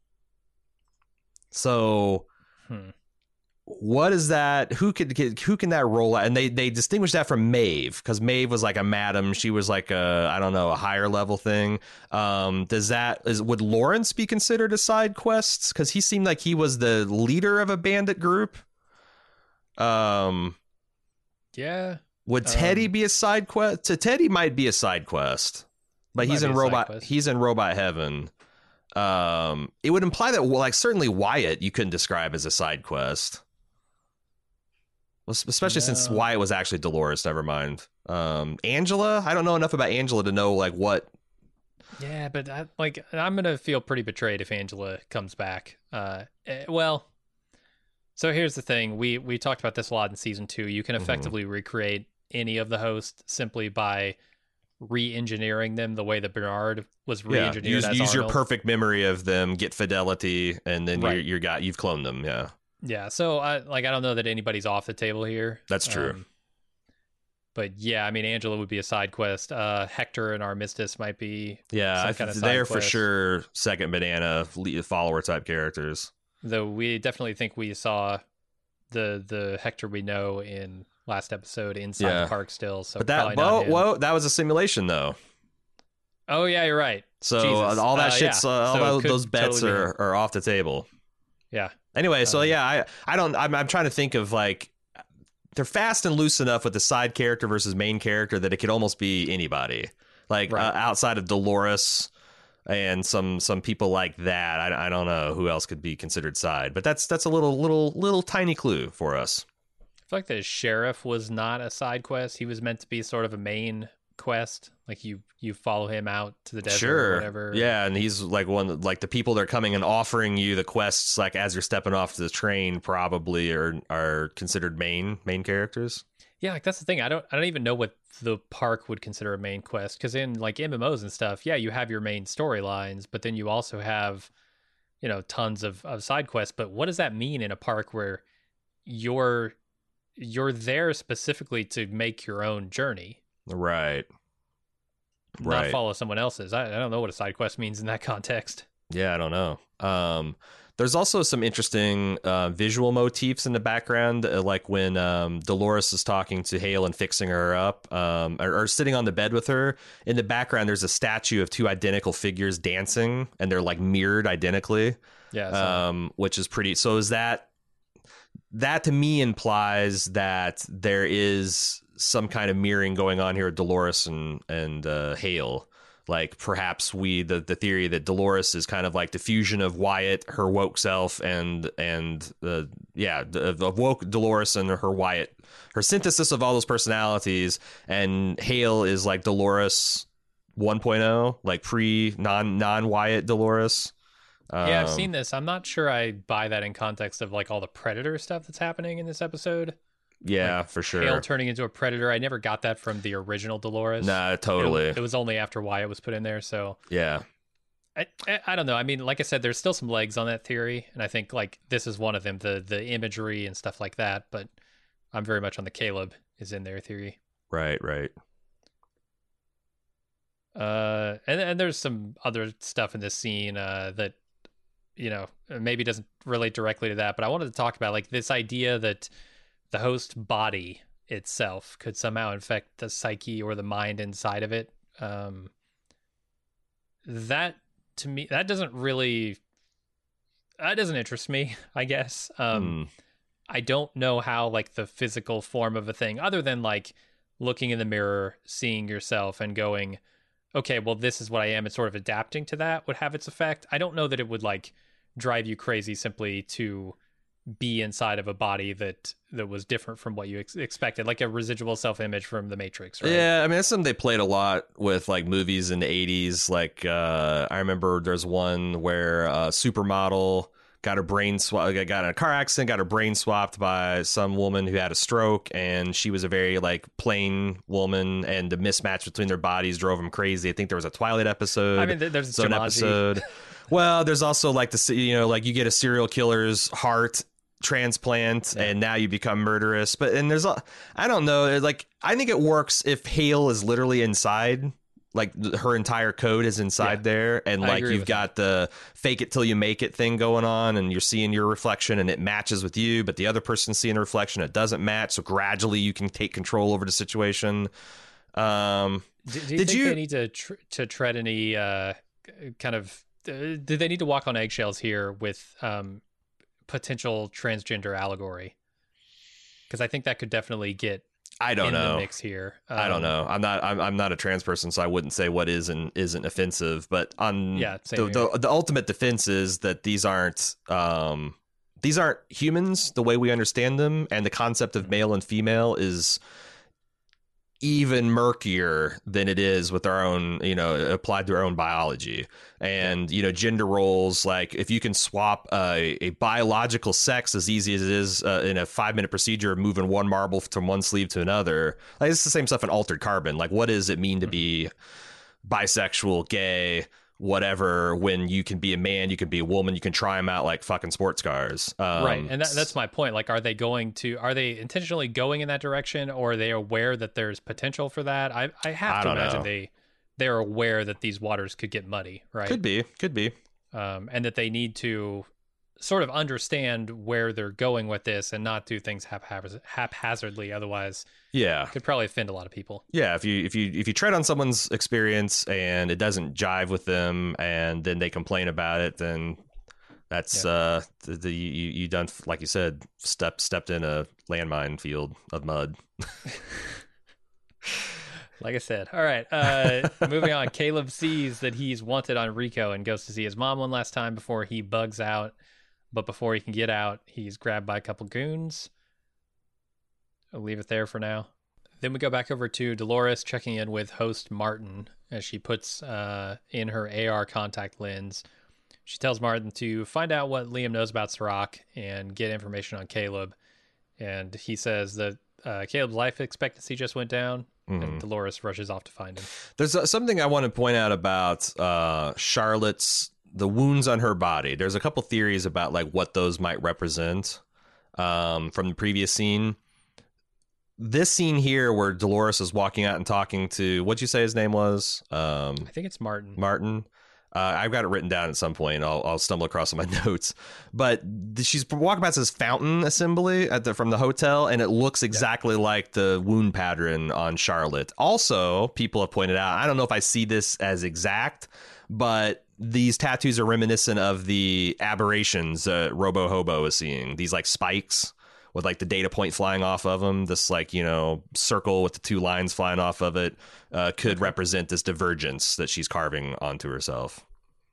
So, what is that? Who can that roll out? And they distinguish that from Maeve, because Maeve was like a madam. She was like a higher level thing. Would Lawrence be considered a side quest? Because he seemed like he was the leader of a bandit group. Yeah. Would Teddy be a side quest? Teddy might be a side quest, but he's in robot heaven. It would imply that, certainly Wyatt you couldn't describe as a side quest, especially since Wyatt was actually Dolores. Never mind. Angela, I don't know enough about Angela to know what. Yeah, but I'm gonna feel pretty betrayed if Angela comes back. So here's the thing: we talked about this a lot in season 2. You can effectively recreate any of the hosts simply by re-engineering them the way that Bernard was re-engineered. Use your perfect memory of them, get fidelity, and then you've cloned them. Yeah. So I don't know that anybody's off the table here. That's true. But yeah, I mean, Angela would be a side quest. Hector and Armistice might be. Yeah, some kind of side they're quest. For sure second banana follower type characters. Though we definitely think we saw the Hector we know in last episode inside the park still. So, but that that was a simulation though. Oh yeah, you're right. So all that shit's those bets totally are off the table. Yeah. Anyway, so I'm trying to think of they're fast and loose enough with the side character versus main character that it could almost be anybody. Outside of Dolores and some people like that, I don't know who else could be considered side, but that's a little tiny clue for us. I feel like the sheriff was not a side quest. He was meant to be sort of a main quest. Like you follow him out to the desert or whatever. Yeah, and he's the people that are coming and offering you the quests as you're stepping off the train probably are considered main characters. Yeah, that's the thing. I don't even know what the park would consider a main quest, because in MMOs and stuff, yeah, you have your main storylines, but then you also have tons of side quests. But what does that mean in a park where you're there specifically to make your own journey? Right. Not follow someone else's. I don't know what a side quest means in that context. Yeah, I don't know. There's also some interesting visual motifs in the background, like when Dolores is talking to Hale and fixing her up, or sitting on the bed with her. In the background, there's a statue of 2 identical figures dancing, and they're mirrored identically. Yeah. Which is pretty. So is that to me implies that there is some kind of mirroring going on here with Dolores and Hale. Perhaps the theory that Dolores is kind of like the fusion of Wyatt, her woke self, and woke Dolores and her Wyatt, her synthesis of all those personalities, and Hale is like Dolores 1.0, pre non-Wyatt Dolores. Yeah, I've seen this. I'm not sure I buy that in context of all the Predator stuff that's happening in this episode. Yeah, for sure. Hale turning into a predator. I never got that from the original Dolores. Nah, totally. It was only after Wyatt was put in there. So yeah, I don't know. I mean, like I said, there's still some legs on that theory, and I think this is one of them. The imagery and stuff like that. But I'm very much on the Caleb is in there theory. Right. And there's some other stuff in this scene that maybe doesn't relate directly to that, but I wanted to talk about this idea that the host body itself could somehow infect the psyche or the mind inside of it. That to me, that doesn't interest me, I guess. I don't know how the physical form of a thing, other than looking in the mirror, seeing yourself and going, okay, well, this is what I am, and sort of adapting to that would have its effect. I don't know that it would drive you crazy simply to be inside of a body that was different from what you expected, like a residual self-image from The Matrix, right? Yeah, I mean, that's something they played a lot with, like, movies in the 80s. Like, I remember there's one where a supermodel got her brain got in a car accident, got her brain swapped by some woman who had a stroke, and she was a very, like, plain woman, and the mismatch between their bodies drove them crazy. I think there was a Twilight episode. I mean, there's an Jumanji. episode. Well, there's also, like, like, you get a serial killer's heart transplant, and now you become murderous. And there's I don't know, like, I think it works if Hale is literally inside, like, her entire code is inside there, and, like, you've got the fake it till you make it thing going on, and you're seeing your reflection and it matches with you, but the other person's seeing a reflection, it doesn't match, so gradually you can take control over the situation. Do you think they need to tread any kind of do they need to walk on eggshells here with potential transgender allegory? Because I think that could definitely get the mix here. I don't know. I'm not a trans person, so I wouldn't say what is and isn't offensive. But on the ultimate defense is that these aren't humans the way we understand them, and the concept of male and female is even murkier than it is with our own, applied to our own biology. And, gender roles, like, if you can swap a biological sex as easy as it is in a 5-minute procedure of moving one marble from one sleeve to another, like, it's the same stuff in Altered Carbon. Like, what does it mean to be bisexual, gay, whatever, when you can be a man, you can be a woman, you can try them out like fucking sports cars. Right. And that's my point. Like, are they intentionally going in that direction, or are they aware that there's potential for that? I have to imagine they're aware that these waters could get muddy, right? Could be. And that they need to sort of understand where they're going with this and not do things haphazardly. Otherwise, could probably offend a lot of people. Yeah, if you tread on someone's experience and it doesn't jive with them, and then they complain about it, then that's you done, like you said, stepped in a landmine field of mud. Like I said. All right. Moving on. Caleb sees that he's wanted on Rico and goes to see his mom one last time before he bugs out. But before he can get out, he's grabbed by a couple goons. I'll leave it there for now. Then we go back over to Dolores checking in with host Martin as she puts in her AR contact lens. She tells Martin to find out what Liam knows about Serac and get information on Caleb. And he says that Caleb's life expectancy just went down. And Dolores rushes off to find him. There's something I want to point out about Charlotte's, the wounds on her body. There's a couple theories about, like, what those might represent from the previous scene. This scene here where Dolores is walking out and talking to, what'd you say his name was? I think it's Martin. Martin. I've got it written down at some point. I'll stumble across in my notes. But she's walking past this fountain assembly from the hotel, and it looks exactly like the wound pattern on Charlotte. Also, people have pointed out, I don't know if I see this as exact, but these tattoos are reminiscent of the aberrations Robo Hobo is seeing. These, like, spikes with, like, the data point flying off of them. This, like, circle with the two lines flying off of it could represent this divergence that she's carving onto herself.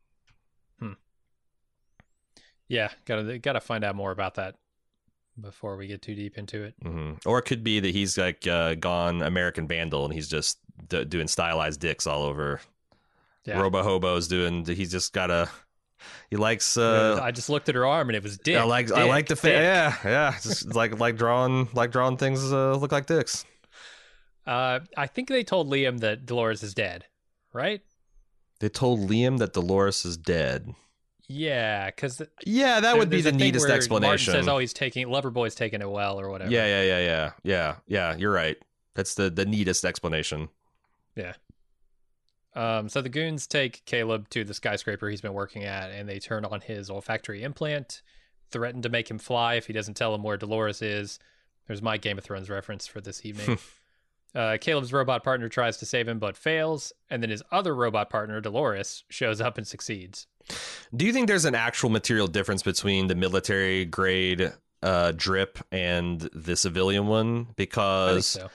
Yeah, gotta find out more about that before we get too deep into it. Or it could be that he's, like, gone American Vandal and he's just doing stylized dicks all over. Yeah. Robo Hobo's he's just got a... He likes. I just looked at her arm and it was dick. I like the yeah. Just like drawing things look like dicks. I think they told Liam that Dolores is dead, right? They told Liam that Dolores is dead. Yeah, because that would be the neatest explanation. Martin says, Loverboy's taking it well or whatever. Yeah. You're right. That's the neatest explanation. Yeah. So the goons take Caleb to the skyscraper he's been working at, and they turn on his olfactory implant, threaten to make him fly if he doesn't tell them where Dolores is. There's my Game of Thrones reference for this evening. Caleb's robot partner tries to save him, but fails, and then his other robot partner, Dolores, shows up and succeeds. Do you think there's an actual material difference between the military grade drip and the civilian one? Because I think so.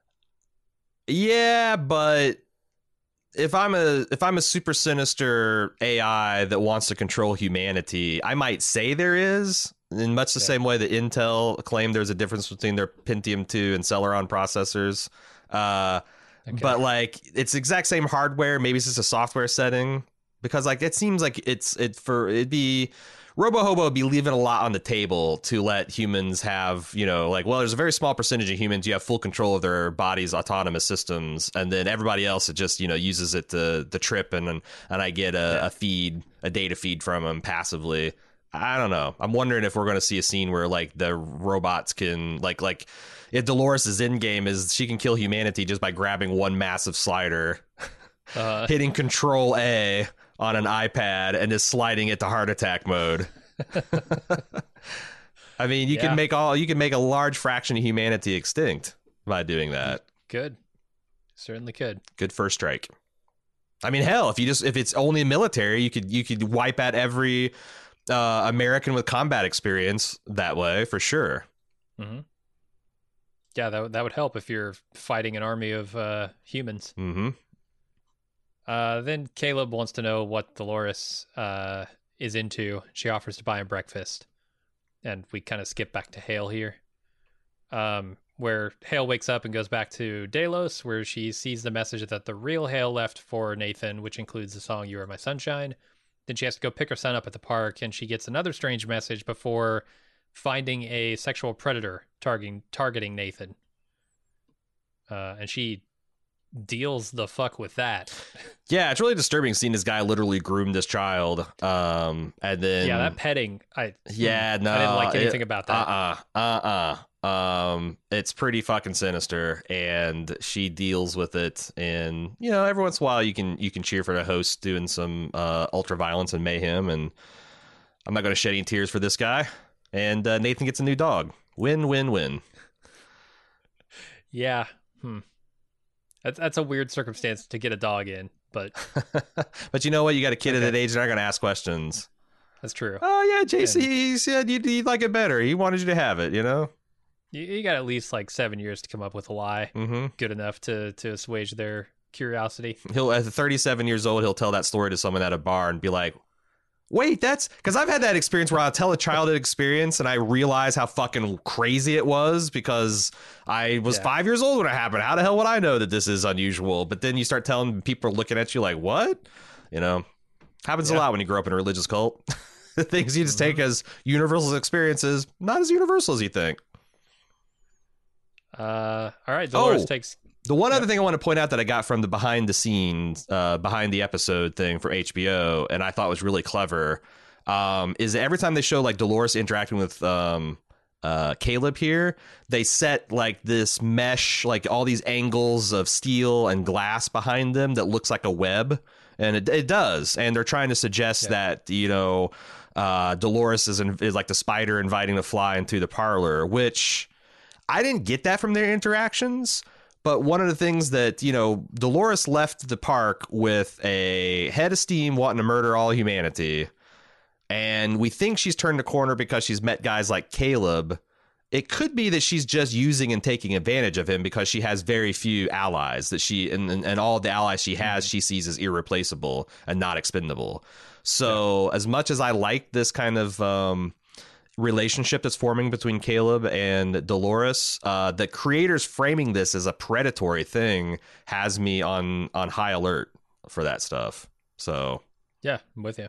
Yeah, but if I'm a super sinister AI that wants to control humanity, I might say there is. in much the same way that Intel claimed there's a difference between their Pentium 2 and Celeron processors. But like it's the exact same hardware. Maybe it's just a software setting, because like it seems like it'd be RoboHobo would be leaving a lot on the table to let humans have, you know, like, well, there's a very small percentage of humans you have full control of their body's autonomous systems, and then everybody else it just, you know, uses it to trip and I get a data feed from them passively. I don't know. I'm wondering if we're going to see a scene where like the robots can like if Dolores' end game is she can kill humanity just by grabbing one massive slider, hitting Control A on an iPad and just sliding it to heart attack mode. I mean, you can make a large fraction of humanity extinct by doing that. Good. Certainly could. Good first strike. I mean, hell, if it's only military, you could wipe out every American with combat experience that way for sure. Mm-hmm. Yeah, that would help if you're fighting an army of humans. Mm-hmm. Then Caleb wants to know what Dolores is into. She offers to buy him breakfast. And we kind of skip back to Hale here. Where Hale wakes up and goes back to Delos, where she sees the message that the real Hale left for Nathan, which includes the song You Are My Sunshine. Then she has to go pick her son up at the park, and she gets another strange message before finding a sexual predator targeting Nathan. And she deals the fuck with that. Yeah, it's really disturbing seeing this guy literally groom this child. And then that petting, I didn't like anything about that. It's pretty fucking sinister, and she deals with it. And you know, every once in a while, you can cheer for the host doing some ultra violence and mayhem. And I'm not going to shed any tears for this guy. And Nathan gets a new dog. Win, win, win. Yeah. That's a weird circumstance to get a dog in, but but you know what? You got a kid at that age, they're not going to ask questions. That's true. Oh yeah, JC, he said you'd like it better. He wanted you to have it, you know? You got at least like 7 years to come up with a lie good enough to assuage their curiosity. He'll at 37 years old, he'll tell that story to someone at a bar and be like, wait, that's because I've had that experience where I'll tell a childhood experience and I realize how fucking crazy it was because I was 5 years old when it happened. How the hell would I know that this is unusual? But then you start telling people are looking at you like, what? You know, happens a lot when you grow up in a religious cult. The things you just take as universal experiences, not as universal as you think. All right, Dolores takes... The one other thing I want to point out that I got from the behind the scenes, behind the episode thing for HBO, and I thought was really clever, is that every time they show like Dolores interacting with Caleb here, they set like this mesh, like all these angles of steel and glass behind them that looks like a web, and it does. And they're trying to suggest that, you know, Dolores is like the spider inviting the fly into the parlor, which I didn't get that from their interactions. But one of the things that, you know, Dolores left the park with a head of steam wanting to murder all humanity. And we think she's turned a corner because she's met guys like Caleb. It could be that she's just using and taking advantage of him because she has very few allies that and all the allies she has, she sees as irreplaceable and not expendable. So as much as I like this kind of relationship that's forming between Caleb and Dolores, the creators framing this as a predatory thing has me on high alert for that stuff. So yeah, I'm with you.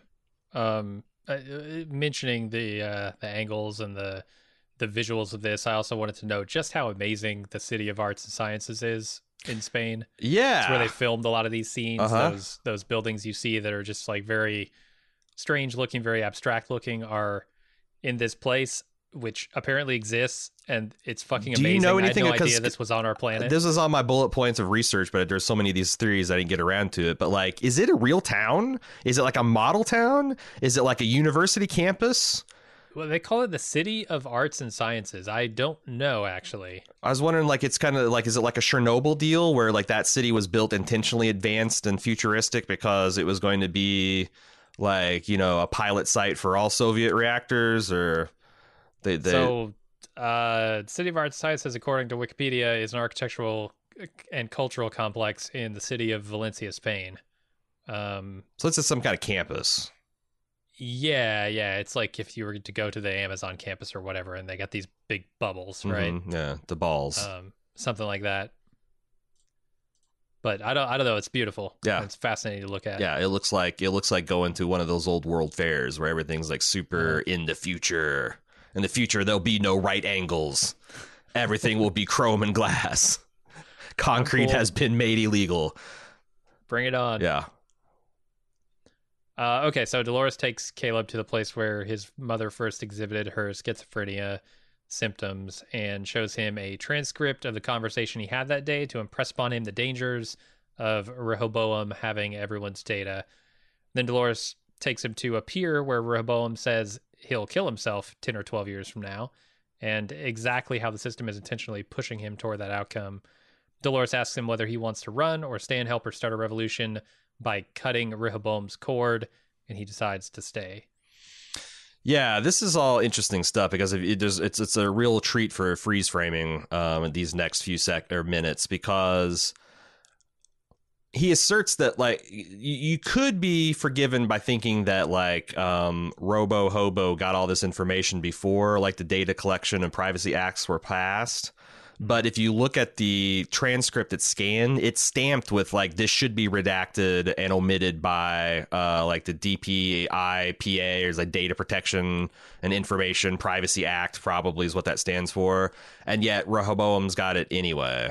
Mentioning the angles and the visuals of this, I also wanted to note just how amazing the City of Arts and Sciences is in Spain. Yeah, it's where they filmed a lot of these scenes. Those buildings you see that are just like very strange looking, very abstract looking are in this place, which apparently exists, and it's fucking amazing. Do you know anything? I had no idea this was on our planet. This is on my bullet points of research, but there's so many of these theories I didn't get around to it. But like, is it a real town? Is it like a model town? Is it like a university campus? Well, they call it the City of Arts and Sciences. I don't know, actually. I was wondering, like, it's kind of like, is it like a Chernobyl deal where like that city was built intentionally advanced and futuristic because it was going to be like, you know, a pilot site for all Soviet reactors? Or So City of Arts and Sciences, according to Wikipedia, is an architectural and cultural complex in the city of Valencia, Spain. So it's just some kind of campus. Yeah. It's like if you were to go to the Amazon campus or whatever, and they got these big bubbles, right? Yeah, the balls. Something like that. But I don't know. It's beautiful. Yeah, it's fascinating to look at. Yeah, it looks like going to one of those old world fairs where everything's like super in the future. In the future, there'll be no right angles. Everything will be chrome and glass. Concrete has been made illegal. Bring it on. Yeah. Okay, so Dolores takes Caleb to the place where his mother first exhibited her schizophrenia symptoms and shows him a transcript of the conversation he had that day to impress upon him the dangers of Rehoboam having everyone's data. Then Dolores takes him to a pier where Rehoboam says he'll kill himself 10 or 12 years from now, and exactly how the system is intentionally pushing him toward that outcome. Dolores asks him whether he wants to run or stay and help her start a revolution by cutting Rehoboam's cord, and he decides to stay. Yeah, this is all interesting stuff because it's a real treat for freeze framing in these next few minutes, because he asserts that like you could be forgiven by thinking that like Robo Hobo got all this information before like the data collection and privacy acts were passed. But if you look at the transcript it's scanned, it's stamped with like this should be redacted and omitted by like the DPIPA, or like Data Protection and Information Privacy Act, probably is what that stands for. And yet Rehoboam's got it anyway.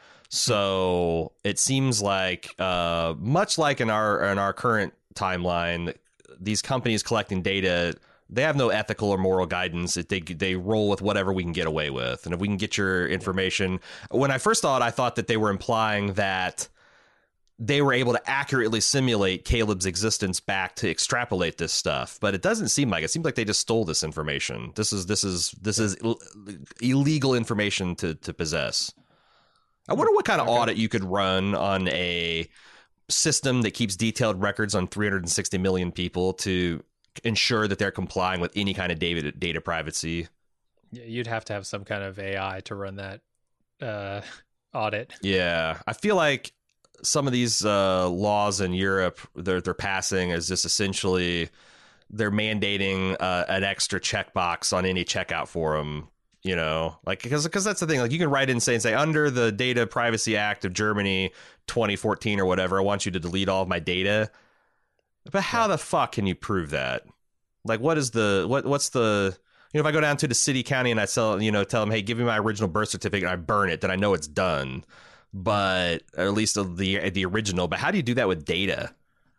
So it seems like much like in our current timeline, these companies collecting data, they have no ethical or moral guidance. They roll with whatever we can get away with. And if we can get your information, when I first thought, I thought that they were implying that they were able to accurately simulate Caleb's existence back to extrapolate this stuff, but it doesn't seem like it. It seems like they just stole this information. This is illegal information to possess. I wonder what kind of audit you could run on a system that keeps detailed records on 360 million people to ensure that they're complying with any kind of data privacy. Yeah, you'd have to have some kind of AI to run that audit. Yeah, I feel like some of these laws in Europe they're passing is just essentially they're mandating an extra checkbox on any checkout forum. You know, like because that's the thing. Like you can write in and say under the Data Privacy Act of Germany 2014 or whatever, I want you to delete all of my data. But how the fuck can you prove that? Like, what's the, if I go down to the city, county and I tell them, hey, give me my original birth certificate and I burn it, then I know it's done. But or at least the original. But how do you do that with data?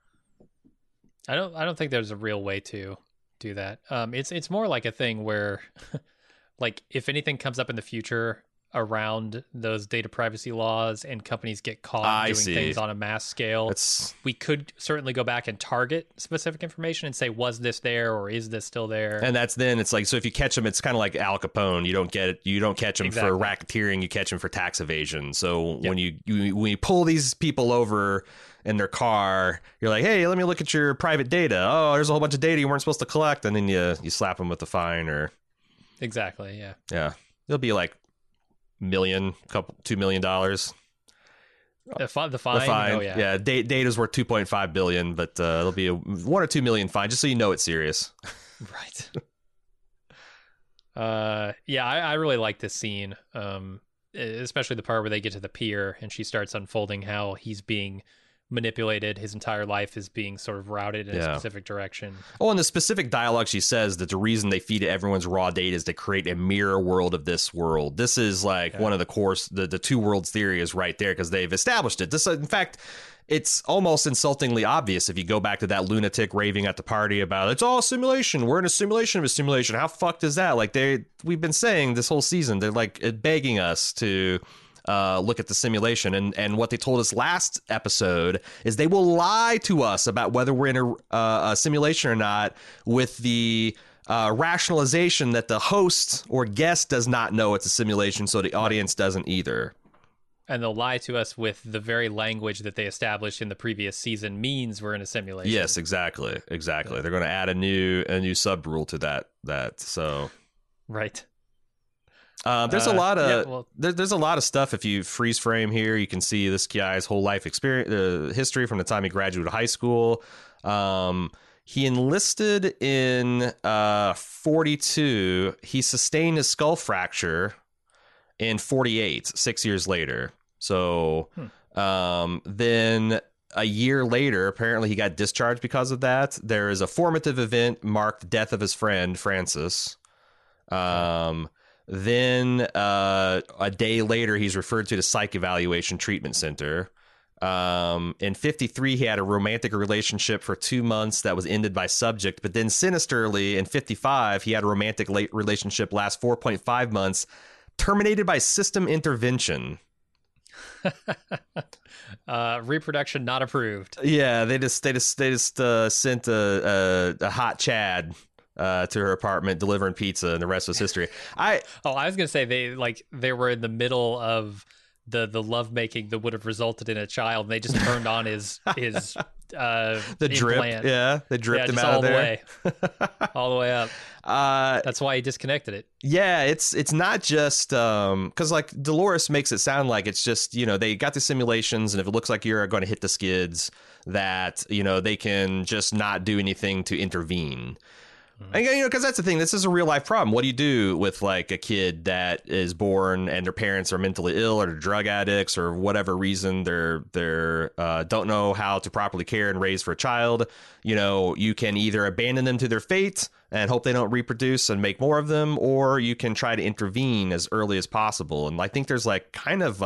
I don't think there's a real way to do that. It's more like a thing where like if anything comes up in the future around those data privacy laws and companies get caught doing things on a mass scale, we could certainly go back and target specific information and say, was this there or is this still there? And it's like, so if you catch them, it's kind of like Al Capone. You don't catch them for racketeering, you catch them for tax evasion. So when you pull these people over in their car, you're like, hey, let me look at your private data. Oh, there's a whole bunch of data you weren't supposed to collect. And then you slap them with the fine or. Exactly. Yeah. Yeah. It'll be like $2 million. The fine. Oh, yeah. Yeah. Data's worth $2.5 billion, but it'll be a $1 or $2 million fine, just so you know it's serious. Right. Yeah, I really like this scene, especially the part where they get to the pier and she starts unfolding how he's being manipulated. His entire life is being sort of routed in a specific direction. Oh, and the specific dialogue she says that the reason they feed everyone's raw data is to create a mirror world of this world. This is like one of the course, the two worlds theory is right there because they've established it. This, in fact, it's almost insultingly obvious if you go back to that lunatic raving at the party about it's all simulation. We're in a simulation of a simulation. How fucked is that? Like we've been saying this whole season, they're like begging us to look at the simulation, and what they told us last episode is they will lie to us about whether we're in a simulation or not with the rationalization that the host or guest does not know it's a simulation, so the audience doesn't either. And they'll lie to us with the very language that they established in the previous season means we're in a simulation. Yes, exactly. Yeah. They're going to add a new sub rule to that. So right. There's a lot of there's a lot of stuff. If you freeze frame here, you can see this guy's whole life experience, history from the time he graduated high school. He enlisted in 42. He sustained a skull fracture in 48, 6 years later. So then a year later, apparently he got discharged because of that. There is a formative event marked the death of his friend, Francis. Then a day later, he's referred to the psych evaluation treatment center. In 53, he had a romantic relationship for 2 months that was ended by subject. But then sinisterly, in 55, he had a romantic relationship last 4.5 months, terminated by system intervention. Reproduction not approved. Yeah, they just sent a hot Chad to her apartment delivering pizza, and the rest was history. I was gonna say they were in the middle of the lovemaking that would have resulted in a child, and they just turned on his the drip. implant. Yeah, they dripped him out of there all the way up. That's why he disconnected it. Yeah, it's not just because like Dolores makes it sound like it's just, they got the simulations, and if it looks like you're going to hit the skids, that they can just not do anything to intervene. And, because that's the thing. This is a real life problem. What do you do with like a kid that is born and their parents are mentally ill or drug addicts or whatever reason they're don't know how to properly care and raise for a child? You can either abandon them to their fate and hope they don't reproduce and make more of them, or you can try to intervene as early as possible. And I think there's like kind of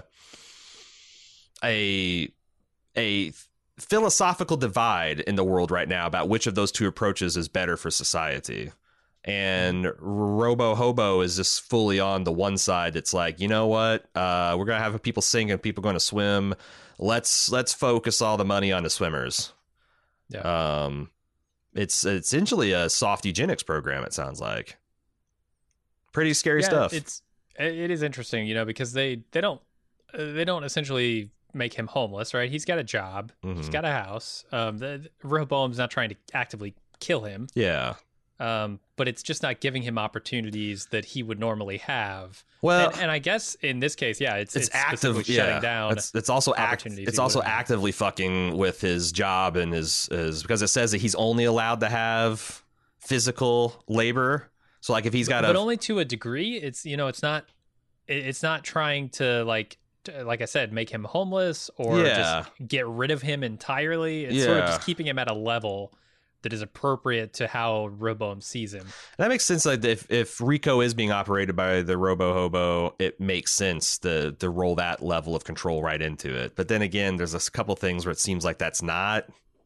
a philosophical divide in the world right now about which of those two approaches is better for society. And Robo Hobo is just fully on the one side. It's like, you know what? We're going to have people singing, people going to swim. Let's focus all the money on the swimmers. Yeah. It's essentially a soft eugenics program, it sounds like. Pretty scary stuff. It is interesting, because they don't essentially make him homeless, right? He's got a job. Mm-hmm. He's got a house. Rehoboam's not trying to actively kill him. Yeah. But it's just not giving him opportunities that he would normally have. Well, and I guess in this case, it's actively shutting down. It's also actively fucking with his job and his because it says that he's only allowed to have physical labor. So like if he's got but only to a degree. It's it's not trying to like I said, make him homeless or just get rid of him entirely. It's sort of just keeping him at a level that is appropriate to how Rehoboam sees him. That makes sense. Like if Rico is being operated by the Robo Hobo, it makes sense to roll that level of control right into it. But then again, there's a couple things where it seems like that's not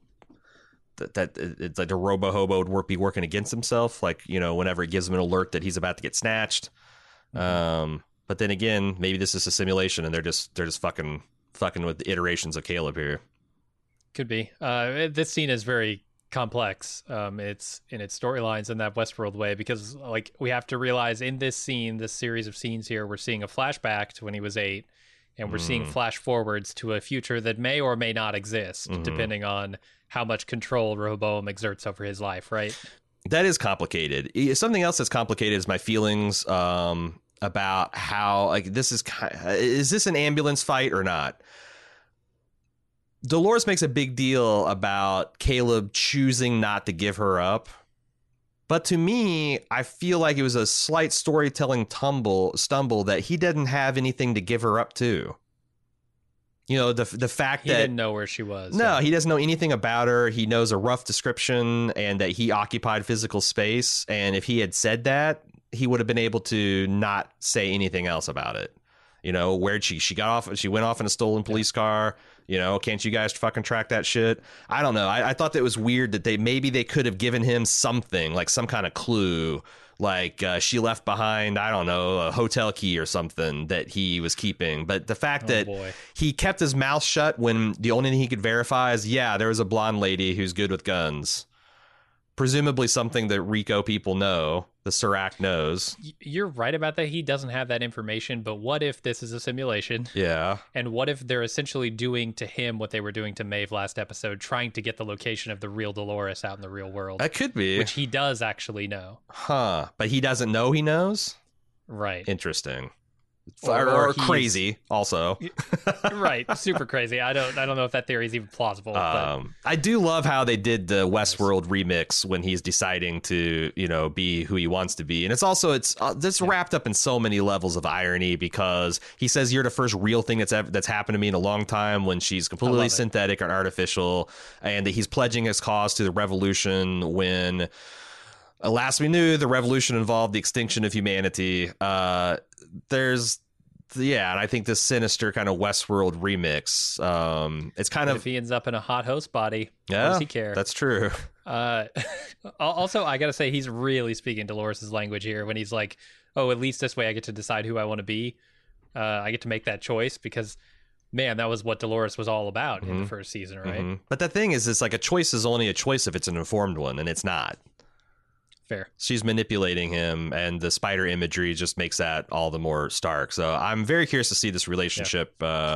that it's like the Robo Hobo would be working against himself. Like, whenever it gives him an alert that he's about to get snatched. But then again, maybe this is a simulation and they're just fucking with the iterations of Caleb here. Could be. This scene is very complex. It's in its storylines in that Westworld way, because like we have to realize in this scene, this series of scenes here, we're seeing a flashback to when he was 8, and we're seeing flash forwards to a future that may or may not exist, depending on how much control Rehoboam exerts over his life, right? That is complicated. Something else that's complicated is my feelings about how like is this an ambulance fight or not? Dolores makes a big deal about Caleb choosing not to give her up. But to me, I feel like it was a slight storytelling stumble that he didn't have anything to give her up to. The fact that he didn't know where she was. No, he doesn't know anything about her. He knows a rough description and that he occupied physical space. And if he had said that, he would have been able to not say anything else about it. Where'd she got off? She went off in a stolen police car. Can't you guys fucking track that shit? I don't know. I thought that was weird that they could have given him something, like some kind of clue, like she left behind, I don't know, a hotel key or something that he was keeping. But the fact that he kept his mouth shut when the only thing he could verify is, there was a blonde lady who's good with guns. Presumably something that Rico people know, the Serac knows. You're right about that. He doesn't have that information, but what if this is a simulation? Yeah. And what if they're essentially doing to him what they were doing to Maeve last episode, trying to get the location of the real Dolores out in the real world? That could be. Which he does actually know. Huh. But he doesn't know he knows? Right. Interesting. or crazy also. Right, super crazy. I don't know if that theory is even plausible. But. I do love how they did the Westworld remix when he's deciding to, be who he wants to be. And it's also wrapped up in so many levels of irony, because he says you're the first real thing that's happened to me in a long time, when she's completely synthetic and artificial, and that he's pledging his cause to the revolution when last we knew the revolution involved the extinction of humanity. And I think this sinister kind of Westworld remix, it's kind of... If he ends up in a hot host body, what does he care? That's true. Also, I gotta say, he's really speaking Dolores' language here when he's like, oh, at least this way I get to decide who I want to be. I get to make that choice, because, man, that was what Dolores was all about in the first season, right? Mm-hmm. But the thing is, it's like a choice is only a choice if it's an informed one, and it's not. Fair. She's manipulating him, and the spider imagery just makes that all the more stark. So I'm very curious to see this relationship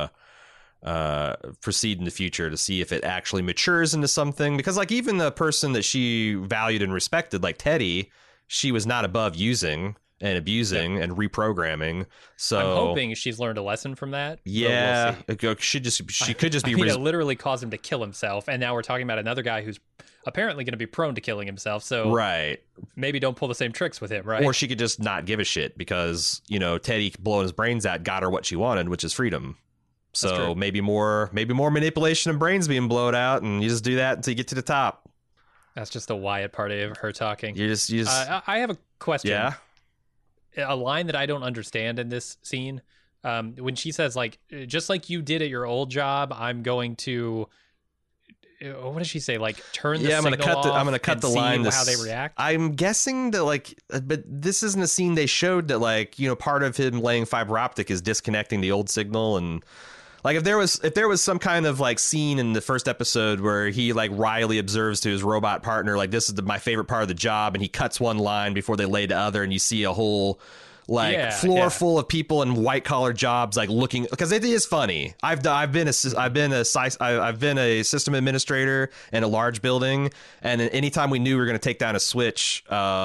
proceed in the future, to see if it actually matures into something. Because, like, even the person that she valued and respected, like Teddy, she was not above using and abusing and reprogramming. So I'm hoping she's learned a lesson from that. Yeah, we'll she could just be. It literally caused him to kill himself, and now we're talking about another guy who's apparently going to be prone to killing himself. So right, maybe don't pull the same tricks with him, right? Or she could just not give a shit, because Teddy blowing his brains out got her what she wanted, which is freedom. So maybe more manipulation of brains being blown out, and you just do that until you get to the top. That's just the Wyatt party of her talking. You just I have a question. Yeah. A line that I don't understand in this scene, when she says, like, just like you did at your old job, I'm going to, what does she say? Like, turn the signal off. I'm gonna cut the line. How they react. I'm guessing that, like, but this isn't a scene they showed that, like, part of him laying fiber optic is disconnecting the old signal. And like, if there was some kind of, like, scene in the first episode where he, like, wryly observes to his robot partner, like, this is my favorite part of the job, and he cuts one line before they lay the other, and you see a whole, like, floor full of people in white collar jobs, like, looking, because it is funny. I've been a system administrator in a large building, and anytime we knew we were going to take down a switch,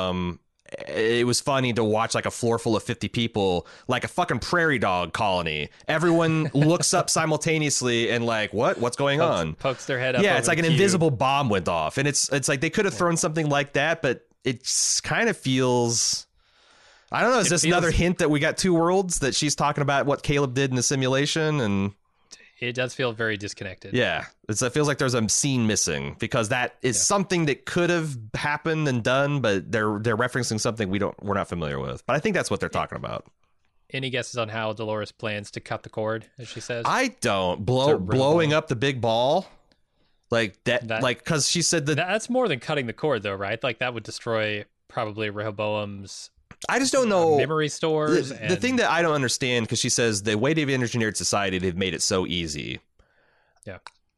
it was funny to watch, like, a floor full of 50 people, like a fucking prairie dog colony. Everyone looks up simultaneously and, like, what's going on? Pokes their head up. Yeah, it's like an invisible bomb went off, and it's like they could have thrown something like that, but it kind of feels, I don't know. Is this another hint that we got two worlds, that she's talking about what Caleb did in the simulation? And it does feel very disconnected. Yeah, it feels like there's a scene missing, because that is something that could have happened and done, but they're referencing something we're not familiar with. But I think that's what they're talking about. Any guesses on how Dolores plans to cut the cord, as she says? I don't. Blowing up the big ball, like that, like, because she said that's more than cutting the cord, though, right? Like, that would destroy probably Rehoboam's. I just don't know. Memory stores. The thing that I don't understand, because she says the way they've engineered society, they've made it so easy. Yeah.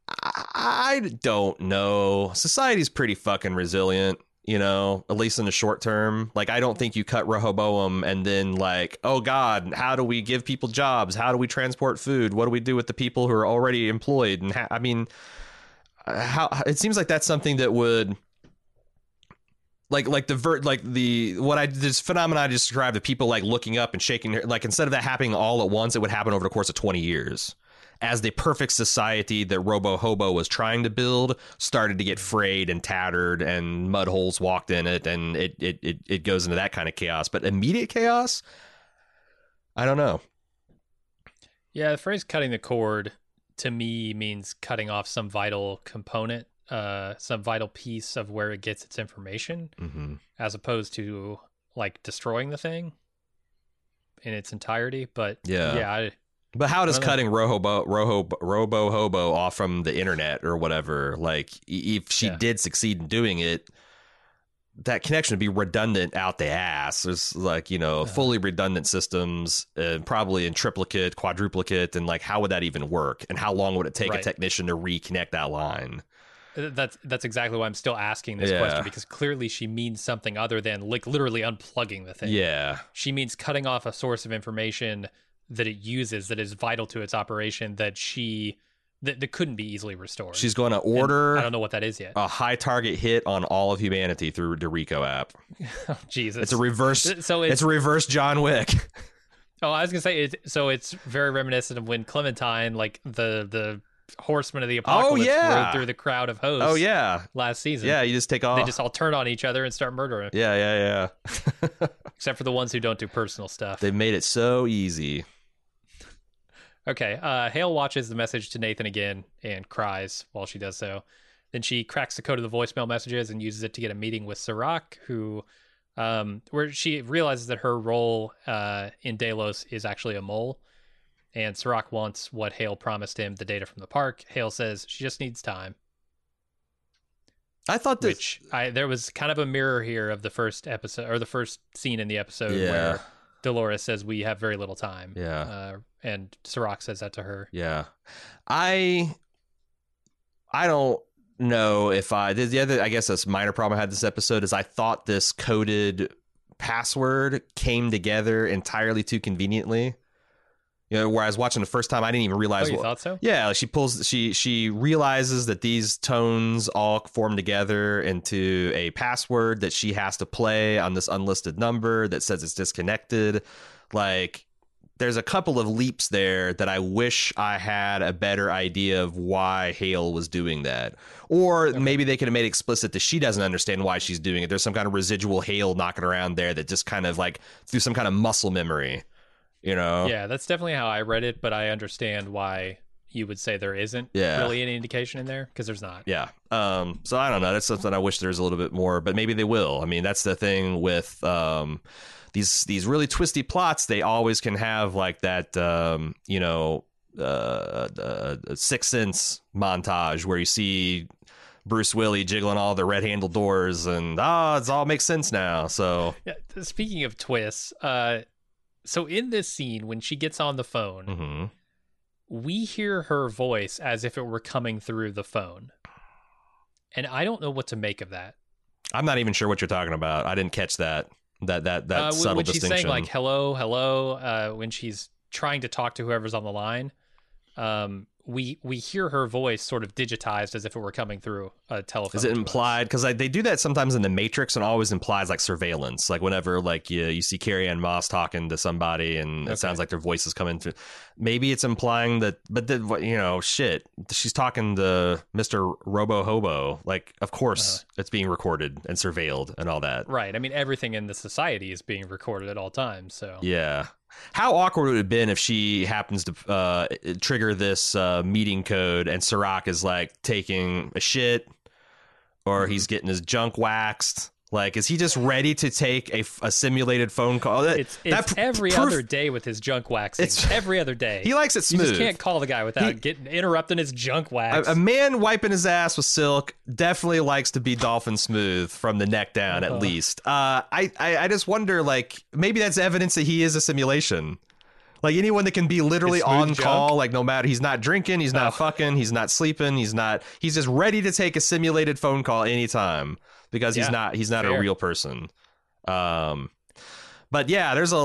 I don't know. Society's pretty fucking resilient, at least in the short term. Like, I don't think you cut Rehoboam and then, like, oh God, how do we give people jobs? How do we transport food? What do we do with the people who are already employed? And it seems like that's something that would, this phenomenon I just described, of people, like, looking up and shaking, like, instead of that happening all at once, it would happen over the course of 20 years, as the perfect society that Robo Hobo was trying to build started to get frayed and tattered, and mud holes walked in it, and it goes into that kind of chaos. But immediate chaos, I don't know. Yeah, the phrase "cutting the cord" to me means cutting off some vital component, some vital piece of where it gets its information, as opposed to, like, destroying the thing in its entirety. But but how does cutting Robo Hobo off from the internet or whatever, like, if she did succeed in doing it, that connection would be redundant out the ass. There's, like, fully redundant systems, probably in triplicate, quadruplicate, and, like, how would that even work? And how long would it take a technician to reconnect that line? That's exactly why I'm still asking this question, because clearly she means something other than, like, literally unplugging the thing. Yeah. She means cutting off a source of information that it uses, that is vital to its operation, that couldn't be easily restored. She's going to order, I don't know what that is yet, a high target hit on all of humanity through the Rico app. Oh, Jesus. It's a reverse John Wick. Oh, I was gonna say it's very reminiscent of when Clementine, like the horsemen of the apocalypse, rode through the crowd of hosts. Oh yeah, last season. Yeah, you just take off. They just all turn on each other and start murdering. Yeah. Except for the ones who don't do personal stuff. They made it so easy. Okay, Hale watches the message to Nathan again and cries while she does so. Then she cracks the code of the voicemail messages and uses it to get a meeting with Serac, who, where she realizes that her role in Delos is actually a mole. And Serac wants what Hale promised him, the data from the park. Hale says she just needs time. I thought this... there was kind of a mirror here of the first episode, or the first scene in the episode where Dolores says we have very little time. Yeah. And Serac says that to her. Yeah. I don't know if the other, I guess this minor problem I had this episode is I thought this coded password came together entirely too conveniently. You know, where I was watching the first time, I didn't even realize. Oh, you thought so? Yeah, she realizes that these tones all form together into a password that she has to play on this unlisted number that says it's disconnected. Like, there's a couple of leaps there that I wish I had a better idea of why Hale was doing that. Or maybe they could have made explicit that she doesn't understand why she's doing it. There's some kind of residual Hale knocking around there that just kind of like through some kind of muscle memory. You know? Yeah, that's definitely how I read it, but I understand why you would say there isn't really any indication in there, because there's not. Yeah. So I don't know. That's something I wish there's a little bit more, but maybe they will. I mean, that's the thing with these really twisty plots. They always can have like that, Sixth Sense montage where you see Bruce Willis jiggling all the red-handled doors and it all makes sense now. So yeah, speaking of twists, so in this scene, when she gets on the phone, we hear her voice as if it were coming through the phone. And I don't know what to make of that. I'm not even sure what you're talking about. I didn't catch that subtle when distinction. She's saying like, hello, when she's trying to talk to whoever's on the line, we hear her voice sort of digitized as if it were coming through a telephone. Is it implied? Because they do that sometimes in The Matrix, and always implies like surveillance. Like whenever like you see Carrie Ann Moss talking to somebody, and it sounds like their voice is coming through. Maybe it's implying that, but shit, she's talking to Mr. Robo Hobo. Like, of course, it's being recorded and surveilled and all that. Right. I mean, everything in the society is being recorded at all times. So yeah. How awkward would it have been if she happens to trigger this meeting code and Serac is like taking a shit or he's getting his junk waxed? Like, is he just ready to take a simulated phone call? It's every other day with his junk waxing. It's every other day. He likes it smooth. You just can't call the guy without interrupting his junk wax. A man wiping his ass with silk definitely likes to be dolphin smooth from the neck down, at least. I just wonder, like, maybe that's evidence that he is a simulation. Like, anyone that can be literally on call, like, no matter, he's not drinking, he's not fucking, he's not sleeping, he's just ready to take a simulated phone call anytime. Because he's not a real person. But yeah, there's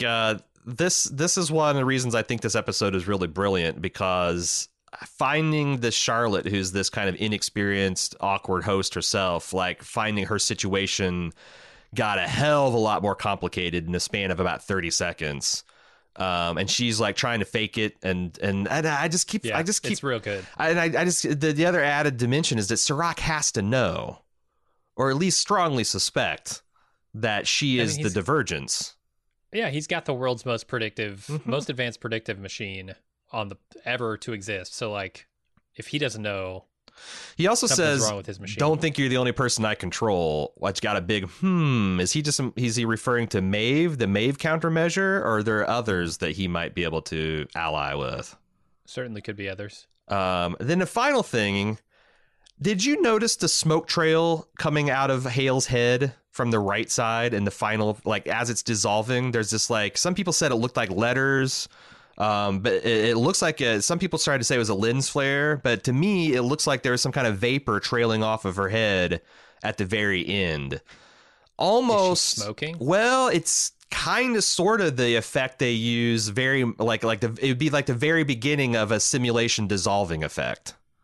this is one of the reasons I think this episode is really brilliant, because finding this Charlotte, who's this kind of inexperienced, awkward host herself, like finding her situation got a hell of a lot more complicated in the span of about 30 seconds. And she's like trying to fake it, and I just keep it's real good. The other added dimension is that Serac has to know, or at least strongly suspect, that she is the Divergence. Yeah, he's got the world's most most advanced predictive machine ever to exist. So, like, if he doesn't know, he also says, wrong with his machine. "Don't think you're the only person I control." Which got a big Is he referring to Maeve, the Maeve countermeasure, or are there others that he might be able to ally with? Certainly could be others. Then the final thing. Did you notice the smoke trail coming out of Hale's head from the right side in the final, like as it's dissolving? There's this, like, some people said it looked like letters, but it looks like some people started to say it was a lens flare. But to me, it looks like there was some kind of vapor trailing off of her head at the very end. Almost Is she smoking. Well, it's kind of sort of the effect they use. It would be like the very beginning of a simulation dissolving effect.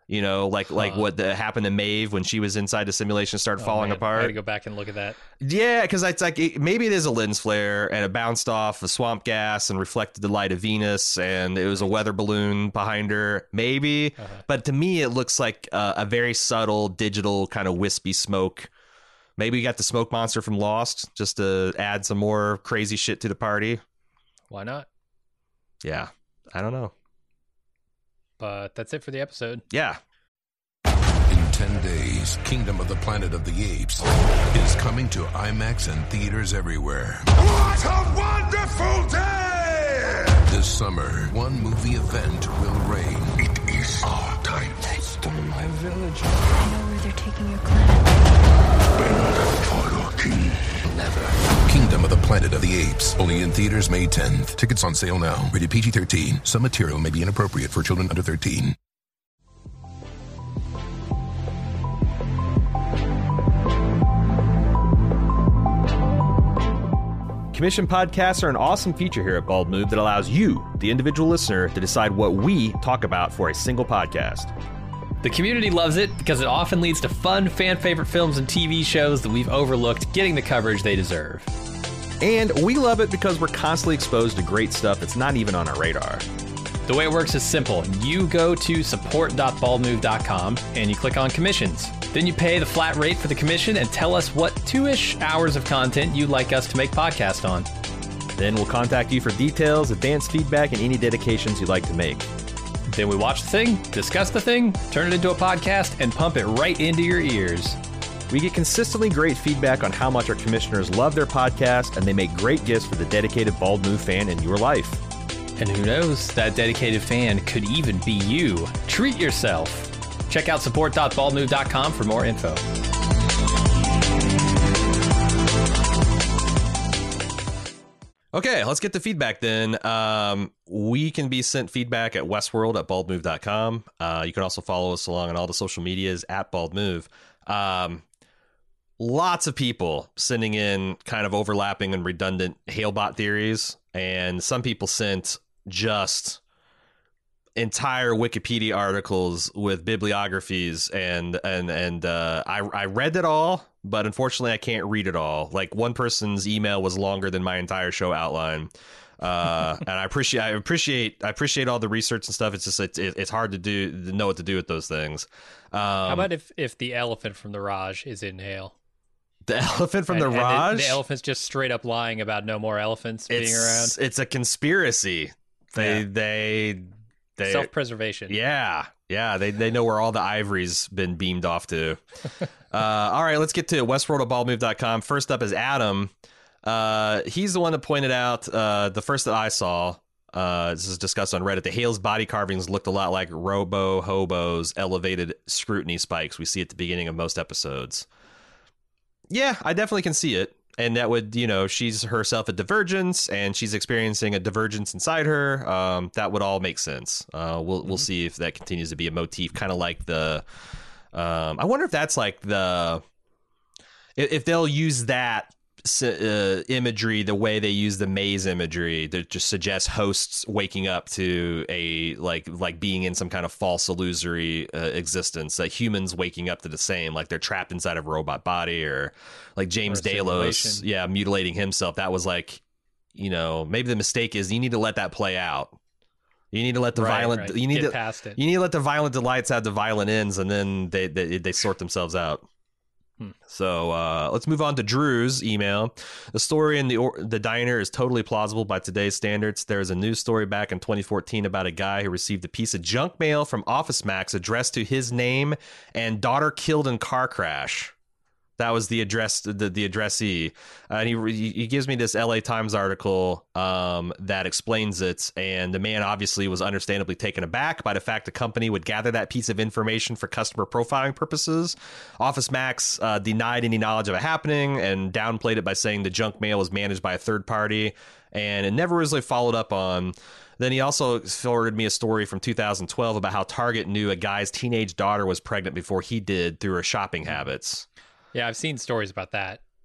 You know, like what happened to Maeve when she was inside the simulation, started falling apart. I got to go back and look at that. Yeah, because it's like maybe it is a lens flare and it bounced off a swamp gas and reflected the light of Venus, and it was a weather balloon behind her. Maybe, but to me, it looks like a very subtle digital kind of wispy smoke. Maybe we got the smoke monster from Lost just to add some more crazy shit to the party. Why not? Yeah, I don't know. But that's it for the episode. Yeah. In 10 days, Kingdom of the Planet of the Apes is coming to IMAX and theaters everywhere. What a wonderful day! This summer, one movie event will reign. It is our time. They stole my village. I know where they're taking your clan. Bend for your king. Never. Kingdom of the Planet of the Apes. Only in theaters May 10th. Tickets on sale now. Rated PG-13. Some material may be inappropriate for children under 13. Commission podcasts are an awesome feature here at Bald Move that allows you, the individual listener, to decide what we talk about for a single podcast. The community loves it because it often leads to fun, fan-favorite films and TV shows that we've overlooked getting the coverage they deserve. And we love it because we're constantly exposed to great stuff that's not even on our radar. The way it works is simple. You go to support.baldmove.com and you click on commissions. Then you pay the flat rate for the commission and tell us what 2-ish hours of content you'd like us to make podcast on. Then we'll contact you for details, advanced feedback, and any dedications you'd like to make. Then we watch the thing, discuss the thing, turn it into a podcast, and pump it right into your ears. We get consistently great feedback on how much our commissioners love their podcast, and they make great gifts for the dedicated Bald Move fan in your life. And who knows, that dedicated fan could even be you. Treat yourself. Check out support.baldmove.com for more info. Okay, let's get the feedback then. We can be sent feedback at westworld@baldmove.com. You can also follow us along on all the social medias at baldmove. Lots of people sending in kind of overlapping and redundant Halebot theories, and some people sent just entire Wikipedia articles with bibliographies, and I read it all, but unfortunately I can't read it all. Like, one person's email was longer than my entire show outline. And I appreciate all the research and stuff. It's just it's hard to know what to do with those things. How about if the elephant from the Raj is in Hale? The elephant from the Raj? The elephant's just straight up lying about no more elephants being around. It's a conspiracy. They self-preservation. Yeah. They know where all the ivory's been beamed off to. All right, let's get to westworld@baldmove.com. First up is Adam. He's the one that pointed out the first that I saw. This is discussed on Reddit. The Hale's body carvings looked a lot like Robo Hobo's elevated scrutiny spikes we see at the beginning of most episodes. Yeah, I definitely can see it. And that would, she's herself a divergence, and she's experiencing a divergence inside her. That would all make sense. We'll see if that continues to be a motif, kind of like the. I wonder if that's like if they'll use that imagery the way they use the maze imagery that just suggests hosts waking up to a like being in some kind of false illusory existence, that humans waking up to the same, like they're trapped inside of a robot body, or like James Delos mutilating himself. That was like, maybe the mistake is you need to let that play out. You need to let the violent you need get to past it. You need to let the violent delights have the violent ends, and then they sort themselves out. So let's move on to Drew's email. The story in the diner is totally plausible by today's standards. There is a news story back in 2014 about a guy who received a piece of junk mail from Office Max addressed to his name and daughter killed in car crash. That was the address, the addressee. And he gives me this LA Times article that explains it. And the man obviously was understandably taken aback by the fact the company would gather that piece of information for customer profiling purposes. Office Max denied any knowledge of it happening and downplayed it by saying the junk mail was managed by a third party, and it never really followed up on. Then he also forwarded me a story from 2012 about how Target knew a guy's teenage daughter was pregnant before he did through her shopping habits. Yeah, I've seen stories about that.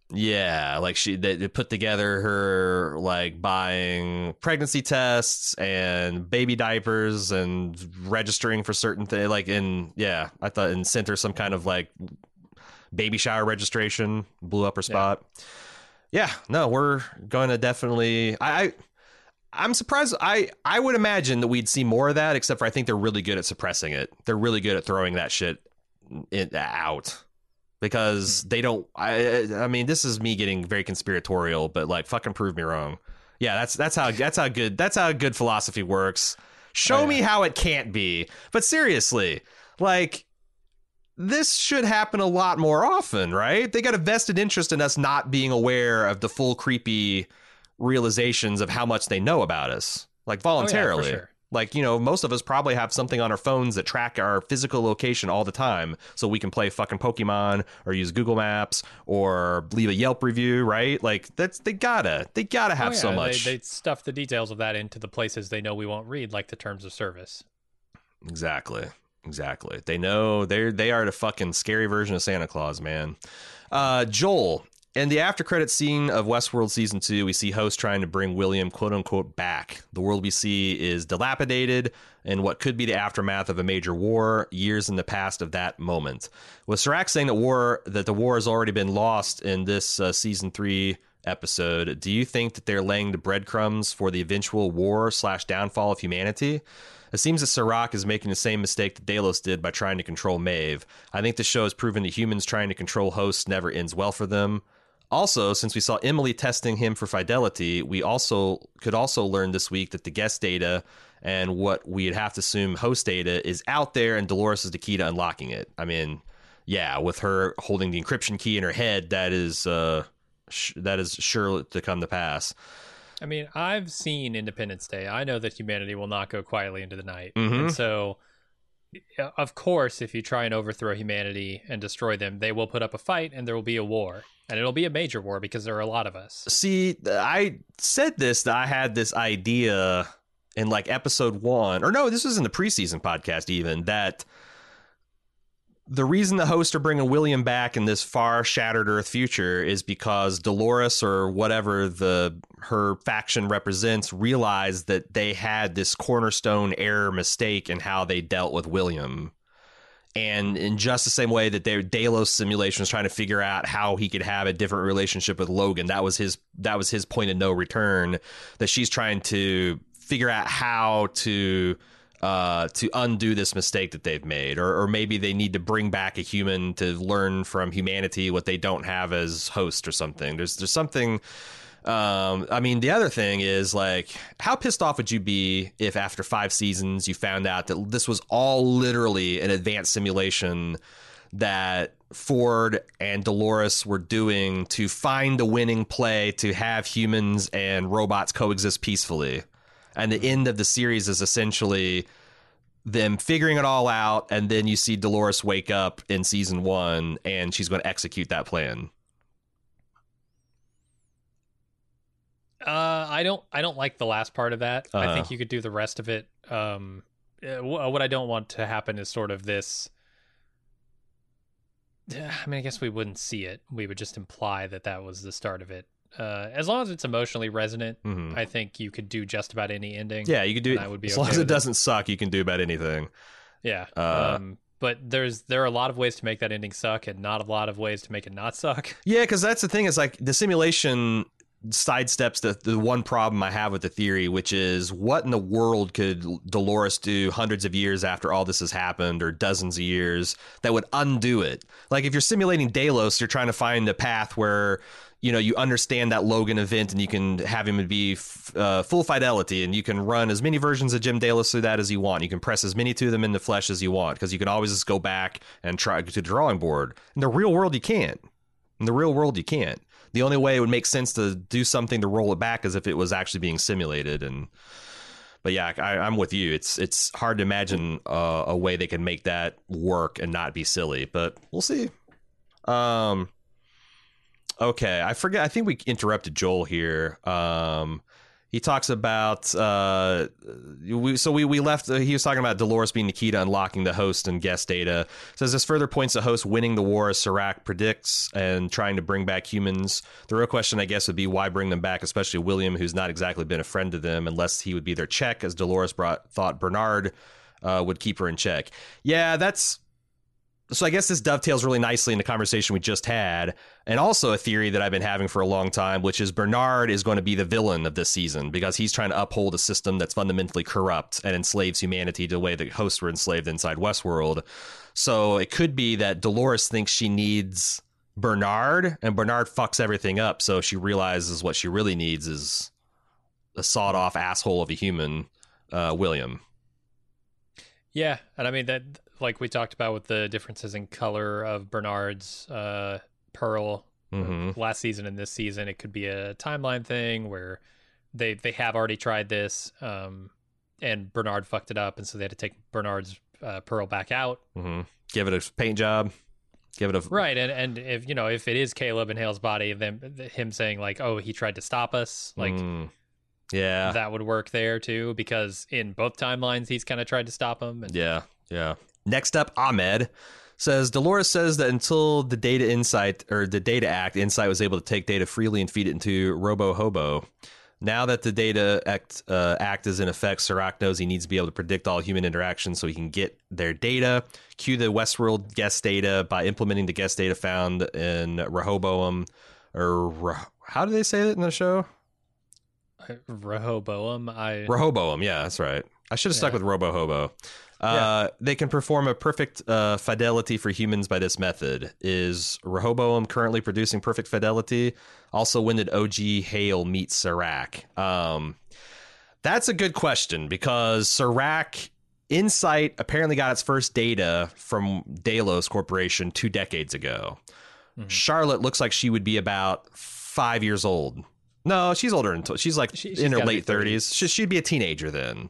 Yeah, like they put together her like buying pregnancy tests and baby diapers and registering for certain things. Like I thought and sent her some kind of like baby shower registration. Blew up her spot. Yeah, no, we're going to definitely. I'm surprised. I would imagine that we'd see more of that, except for I think they're really good at suppressing it. They're really good at throwing that shit out. Because they don't. I mean, this is me getting very conspiratorial, but like, fucking prove me wrong. Yeah, that's how good philosophy works. Show me how it can't be. But seriously, like, this should happen a lot more often, right? They got a vested interest in us not being aware of the full creepy realizations of how much they know about us, like voluntarily. For sure. Like, most of us probably have something on our phones that track our physical location all the time so we can play fucking Pokemon or use Google Maps or leave a Yelp review, right? Like, they gotta have so much. They stuff the details of that into the places they know we won't read, like the terms of service. Exactly. They know they are the fucking scary version of Santa Claus, man. Joel. In the after credit scene of Westworld Season 2, we see Host trying to bring William, quote-unquote, back. The world we see is dilapidated in what could be the aftermath of a major war, years in the past of that moment. With Serac saying that the war has already been lost in this Season 3 episode, do you think that they're laying the breadcrumbs for the eventual war/downfall of humanity? It seems that Serac is making the same mistake that Delos did by trying to control Maeve. I think the show has proven that humans trying to control Host never ends well for them. Also, since we saw Emily testing him for fidelity, we could also learn this week that the guest data and what we'd have to assume host data is out there, and Dolores is the key to unlocking it. I mean, yeah, with her holding the encryption key in her head, that is sure to come to pass. I mean, I've seen Independence Day. I know that humanity will not go quietly into the night. Mm-hmm. And so, of course, if you try and overthrow humanity and destroy them, they will put up a fight and there will be a war. And it'll be a major war because there are a lot of us. See, I said that I had this idea in like episode 1, or no, this was in the preseason podcast even, that the reason the hosts are bringing William back in this far shattered Earth future is because Dolores or whatever her faction represents realized that they had this cornerstone error mistake in how they dealt with William. And in just the same way that their Delos simulation was trying to figure out how he could have a different relationship with Logan, that was his point of no return. That she's trying to figure out how to undo this mistake that they've made, or maybe they need to bring back a human to learn from humanity what they don't have as host or something. There's something. I mean, the other thing is, like, how pissed off would you be if after 5 seasons you found out that this was all literally an advanced simulation that Ford and Dolores were doing to find the winning play to have humans and robots coexist peacefully? And the end of the series is essentially them figuring it all out, and then you see Dolores wake up in season 1 and she's going to execute that plan. I don't like the last part of that. I think you could do the rest of it. What I don't want to happen is sort of this. I mean, I guess we wouldn't see it. We would just imply that was the start of it. As long as it's emotionally resonant, I think you could do just about any ending. Yeah, you could do it. I would be as long as it doesn't suck, you can do about anything. Yeah. But there are a lot of ways to make that ending suck, and not a lot of ways to make it not suck. Yeah, because that's the thing. Is like the simulation sidesteps the one problem I have with the theory, which is what in the world could Dolores do hundreds of years after all this has happened, or dozens of years, that would undo it? Like, if you're simulating Delos, you're trying to find a path where, you understand that Logan event and you can have him be full fidelity, and you can run as many versions of Jim Delos through that as you want. You can press as many to them in the flesh as you want, because you can always just go back and try to the drawing board. In the real world, you can't. The only way it would make sense to do something to roll it back is if it was actually being simulated. But yeah, I'm with you. It's hard to imagine a way they can make that work and not be silly, but we'll see. Okay, I forget. I think we interrupted Joel here. He talks about we left. He was talking about Dolores being the key to unlocking the host and guest data. Says this further points to host winning the war as Serac predicts and trying to bring back humans. The real question, I guess, would be why bring them back, especially William, who's not exactly been a friend to them, unless he would be their check, as Dolores thought Bernard would keep her in check. Yeah, that's. So I guess this dovetails really nicely in the conversation we just had, and also a theory that I've been having for a long time, which is Bernard is going to be the villain of this season because he's trying to uphold a system that's fundamentally corrupt and enslaves humanity the way the hosts were enslaved inside Westworld. So it could be that Dolores thinks she needs Bernard, and Bernard fucks everything up, so she realizes what she really needs is a sawed-off asshole of a human, William. Yeah, and I mean that, like we talked about with the differences in color of Bernard's Pearl last season and this season, it could be a timeline thing where they have already tried this, and Bernard fucked it up, and so they had to take Bernard's Pearl back out. Give it a paint job. Give it a right, and if if it is Caleb in Hale's body, then him saying like, "Oh, he tried to stop us," like. Yeah, that would work there too, because in both timelines he's kind of tried to stop him. And... Yeah. Next up, Ahmed says Dolores says that until the Data Act, Insight was able to take data freely and feed it into Robo Hobo. Now that the Data Act is in effect, Serac knows he needs to be able to predict all human interactions so he can get their data. Cue the Westworld guest data by implementing the guest data found in Rehoboam, or how do they say it in the show? Rehoboam. Rehoboam, yeah, that's right. I should have stuck with Robo Hobo. They can perform a perfect fidelity for humans by this method. Is Rehoboam currently producing perfect fidelity? Also, when did OG Hale meet Serac? That's a good question, because Serac Insight apparently got its first data from Delos Corporation 2 decades ago. Charlotte looks like she would be about 5 years old. No, she's older than she's like in her late 30s. She'd be a teenager then.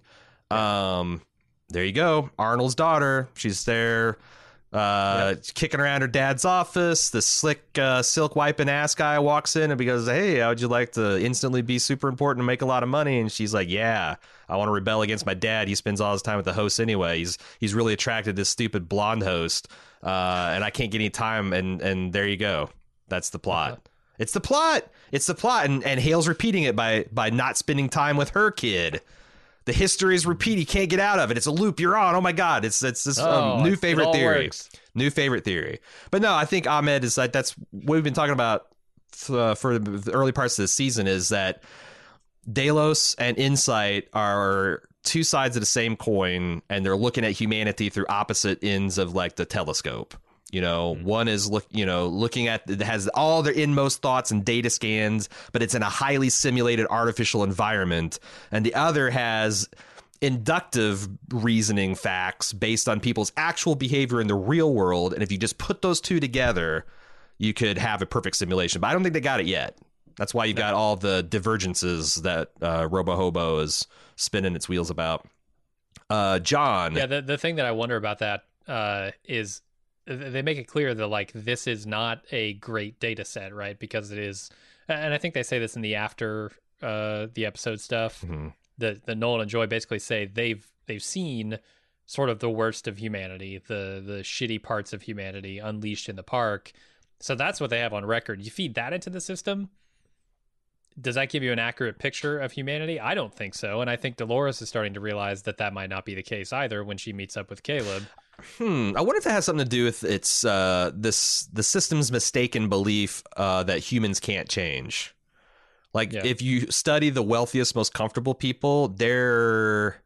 There you go. Arnold's daughter. She's there kicking around her dad's office. The slick silk wiping ass guy walks in and goes, "Hey, how would you like to instantly be super important and make a lot of money?" And she's like, "Yeah, I want to rebel against my dad. He spends all his time with the host anyway. He's really attracted to this stupid blonde host, and I can't get any time." And there you go. That's the plot. It's the plot. And Hale's repeating it by not spending time with her kid. The history is repeat. He can't get out of it. It's a loop you're on. Oh my God. It's this new favorite theory. Works. New favorite theory. But no, I think Ahmed is like, that's what we've been talking about for the early parts of the season, is that Delos and Insight are two sides of the same coin, and they're looking at humanity through opposite ends of like the telescope. One is looking at, it has all their inmost thoughts and data scans, but it's in a highly simulated artificial environment. And the other has inductive reasoning facts based on people's actual behavior in the real world. And if you just put those two together, you could have a perfect simulation. But I don't think they got it yet. That's why you got all the divergences that Robo Hobo is spinning its wheels about. John. Yeah, the thing that I wonder about that is they make it clear that like this is not a great data set, right? Because it is, and I think they say this in the after the episode stuff. The Nolan and Joy basically say they've seen sort of the worst of humanity, the shitty parts of humanity unleashed in the park. So that's what they have on record. You feed that into the system, does that give you an accurate picture of humanity? I don't think so. And I think Dolores is starting to realize that might not be the case either when she meets up with Caleb. I wonder if it has something to do with its the system's mistaken belief that humans can't change. Like, if you study the wealthiest, most comfortable people, their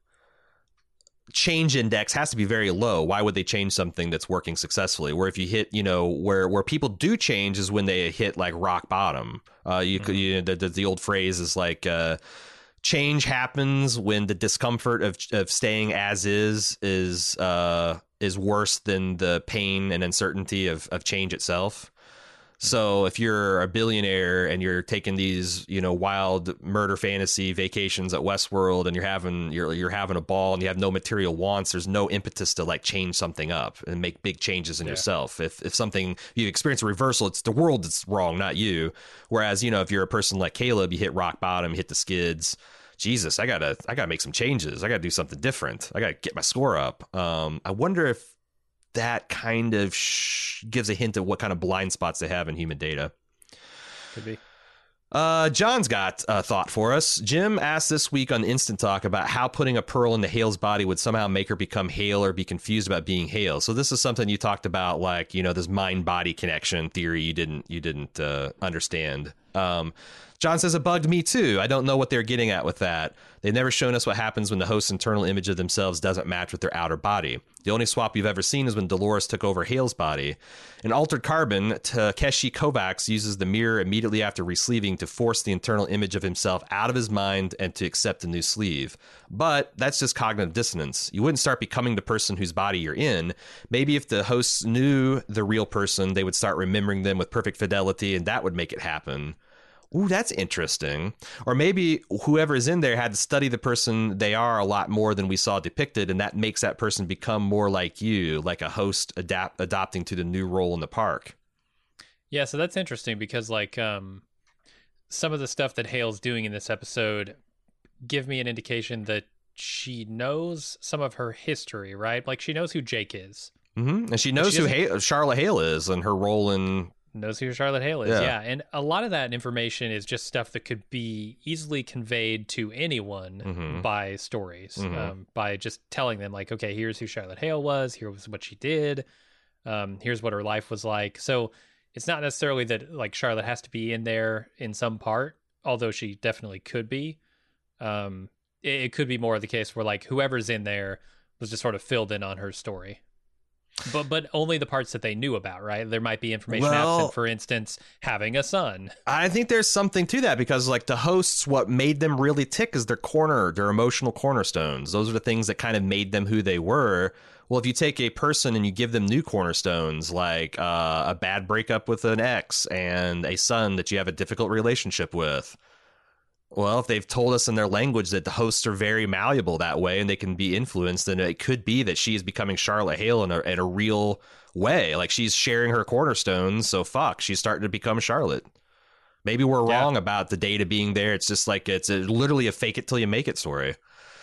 change index has to be very low. Why would they change something that's working successfully? Where if you hit, where people do change is when they hit like rock bottom. The old phrase is like, change happens when the discomfort of staying as is worse than the pain and uncertainty of change itself. So if you're a billionaire and you're taking these, wild murder fantasy vacations at Westworld, and you're having a ball and you have no material wants, there's no impetus to like change something up and make big changes in yourself. If you experience a reversal, it's the world that's wrong, not you. Whereas, if you're a person like Caleb, you hit rock bottom, hit the skids, Jesus, I gotta make some changes. I gotta do something different. I gotta get my score up. I wonder if that kind of gives a hint of what kind of blind spots they have in human data. Could be. John's got a thought for us. Jim asked this week on Instant Talk about how putting a pearl into Hale's body would somehow make her become Hale or be confused about being Hale. So this is something you talked about, like, you know, this mind-body connection theory you didn't understand. John says it bugged me too. I don't know what they're getting at with that. They've never shown us what happens when the host's internal image of themselves doesn't match with their outer body. The only swap you've ever seen is when Dolores took over Hale's body. In Altered Carbon, Takeshi Kovacs uses the mirror immediately after resleeving to force the internal image of himself out of his mind and to accept a new sleeve. But that's just cognitive dissonance. You wouldn't start becoming the person whose body you're in. Maybe if the hosts knew the real person, they would start remembering them with perfect fidelity, and that would make it happen. Ooh, that's interesting. Or maybe whoever is in there had to study the person they are a lot more than we saw depicted, and that makes that person become more like you, like a host adopting to the new role in the park. Yeah, so that's interesting because, like, some of the stuff that Hale's doing in this episode give me an indication that she knows some of her history, right? Like, she knows who Jake is. Mm-hmm. And she knows who Charlotte Hale is and her role in... Knows who Charlotte Hale is, yeah. And a lot of that information is just stuff that could be easily conveyed to anyone by stories, by just telling them, like, okay, here's who Charlotte Hale was, here's what she did, here's what her life was like. So it's not necessarily that, like, Charlotte has to be in there in some part, although she definitely could be. It could be more of the case where, like, whoever's in there was just sort of filled in on her story. But only the parts that they knew about, right? There might be information absent, for instance, having a son. I think there's something to that because, like, the hosts, what made them really tick is their emotional cornerstones. Those are the things that kind of made them who they were. Well, if you take a person and you give them new cornerstones, like a bad breakup with an ex and a son that you have a difficult relationship with, well, if they've told us in their language that the hosts are very malleable that way and they can be influenced, then it could be that she is becoming Charlotte Hale in a real way. Like, she's sharing her cornerstones, so she's starting to become Charlotte. Maybe we're wrong about the data being there. It's just like it's literally a fake it till you make it story.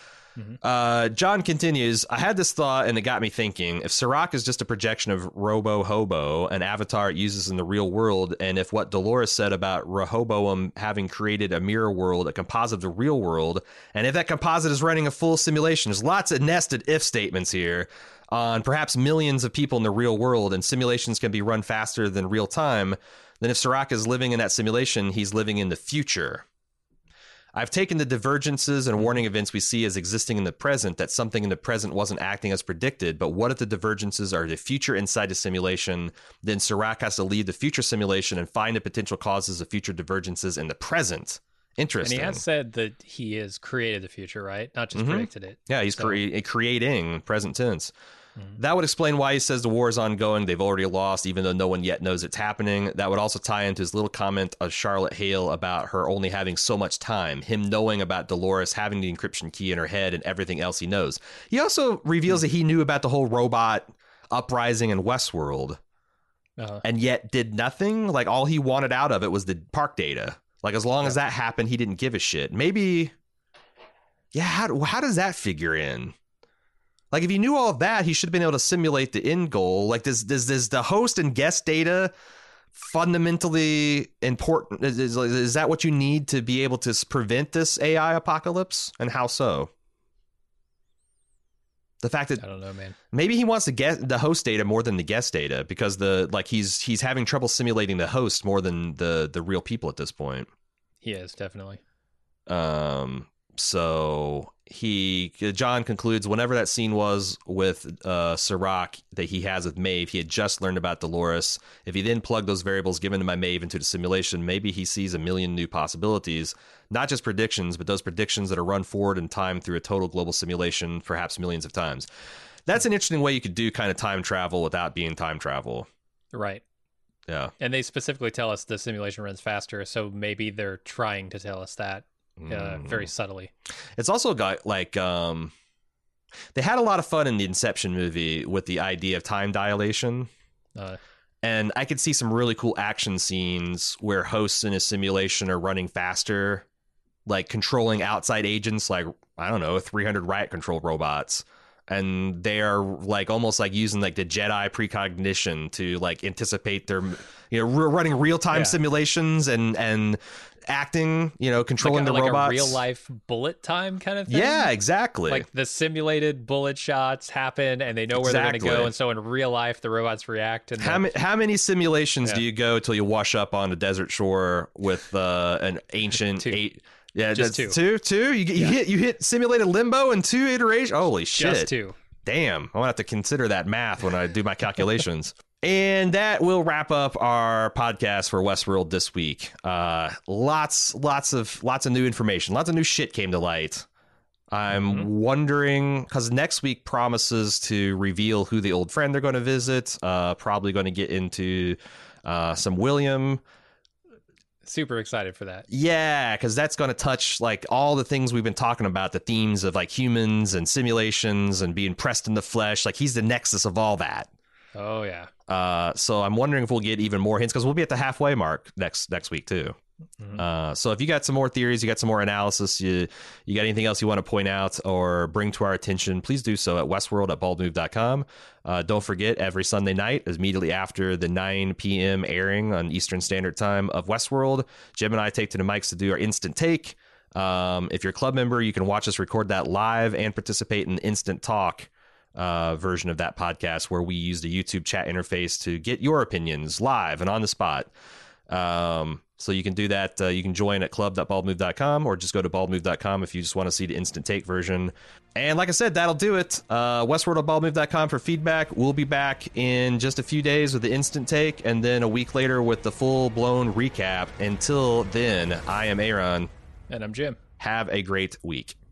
John continues, I had this thought and it got me thinking. If Serac is just a projection of Robo Hobo, an avatar it uses in the real world, and if what Dolores said about Rehoboam having created a mirror world, a composite of the real world, and if that composite is running a full simulation, there's lots of nested if statements here on perhaps millions of people in the real world, and simulations can be run faster than real time, then if Serac is living in that simulation, he's living in the future. I've taken the divergences and warning events we see as existing in the present, that something in the present wasn't acting as predicted, but what if the divergences are the future inside the simulation? Then Serac has to leave the future simulation and find the potential causes of future divergences in the present. Interesting. And he has said that he has created the future, right? Not just predicted it. Yeah, he's creating present tense. That would explain why he says the war is ongoing. They've already lost, even though no one yet knows it's happening. That would also tie into his little comment of Charlotte Hale about her only having so much time, him knowing about Dolores having the encryption key in her head and everything else he knows. He also reveals that he knew about the whole robot uprising in Westworld, and yet did nothing. Like, all he wanted out of it was the park data. Like, as long as that happened, he didn't give a shit. Maybe, how does that figure in? Like, if he knew all of that, he should have been able to simulate the end goal. Like, does the host and guest data fundamentally important? Is that what you need to be able to prevent this AI apocalypse? And how so? The fact that, I don't know, man. Maybe he wants to get the host data more than the guest data because he's having trouble simulating the host more than the real people at this point. He is, definitely. So John concludes, whenever that scene was with Serac that he has with Maeve, he had just learned about Dolores. If he then plugged those variables given by Maeve into the simulation, maybe he sees a million new possibilities, not just predictions, but those predictions that are run forward in time through a total global simulation, perhaps millions of times. That's an interesting way you could do kind of time travel without being time travel. Right. Yeah. And they specifically tell us the simulation runs faster, so maybe they're trying to tell us that. Very subtly. It's also got like they had a lot of fun in the Inception movie with the idea of time dilation, and I could see some really cool action scenes where hosts in a simulation are running faster like controlling outside agents, like, I don't know, 300 riot control robots. And they are like almost like using like the Jedi precognition to like anticipate their, running real time simulations and acting, controlling the robots. Like a real life bullet time kind of thing. Yeah, exactly. Like the simulated bullet shots happen and they know where they're going to go. And so in real life, the robots react. And how many simulations do you go till you wash up on a desert shore with an ancient Yeah, just two. You hit simulated limbo in 2 iterations. Holy shit! Just 2. Damn, I'm gonna have to consider that math when I do my calculations. And that will wrap up our podcast for Westworld this week. Lots of new information, lots of new shit came to light. I'm wondering, because next week promises to reveal who the old friend they're going to visit. Probably going to get into some William. Super excited for that. Yeah, because that's going to touch like all the things we've been talking about, the themes of like humans and simulations and being pressed in the flesh. Like he's the nexus of all that. Oh, yeah. So I'm wondering if we'll get even more hints because we'll be at the halfway mark next week, too. So if you got some more theories, you got some more analysis, you got anything else you want to point out or bring to our attention, please do so at westworld@baldmove.com. Don't forget, every Sunday night, immediately after the 9 p.m. airing on Eastern Standard Time of Westworld, Jim and I take to the mics to do our Instant Take. If you're a club member, you can watch us record that live and participate in the Instant Talk version of that podcast where we use the YouTube chat interface to get your opinions live and on the spot. So you can do that. You can join at club.baldmove.com or just go to baldmove.com if you just want to see the Instant Take version. And like I said, that'll do it. Westworld.baldmove.com for feedback. We'll be back in just a few days with the Instant Take and then a week later with the full-blown recap. Until then, I am Aaron. And I'm Jim. Have a great week.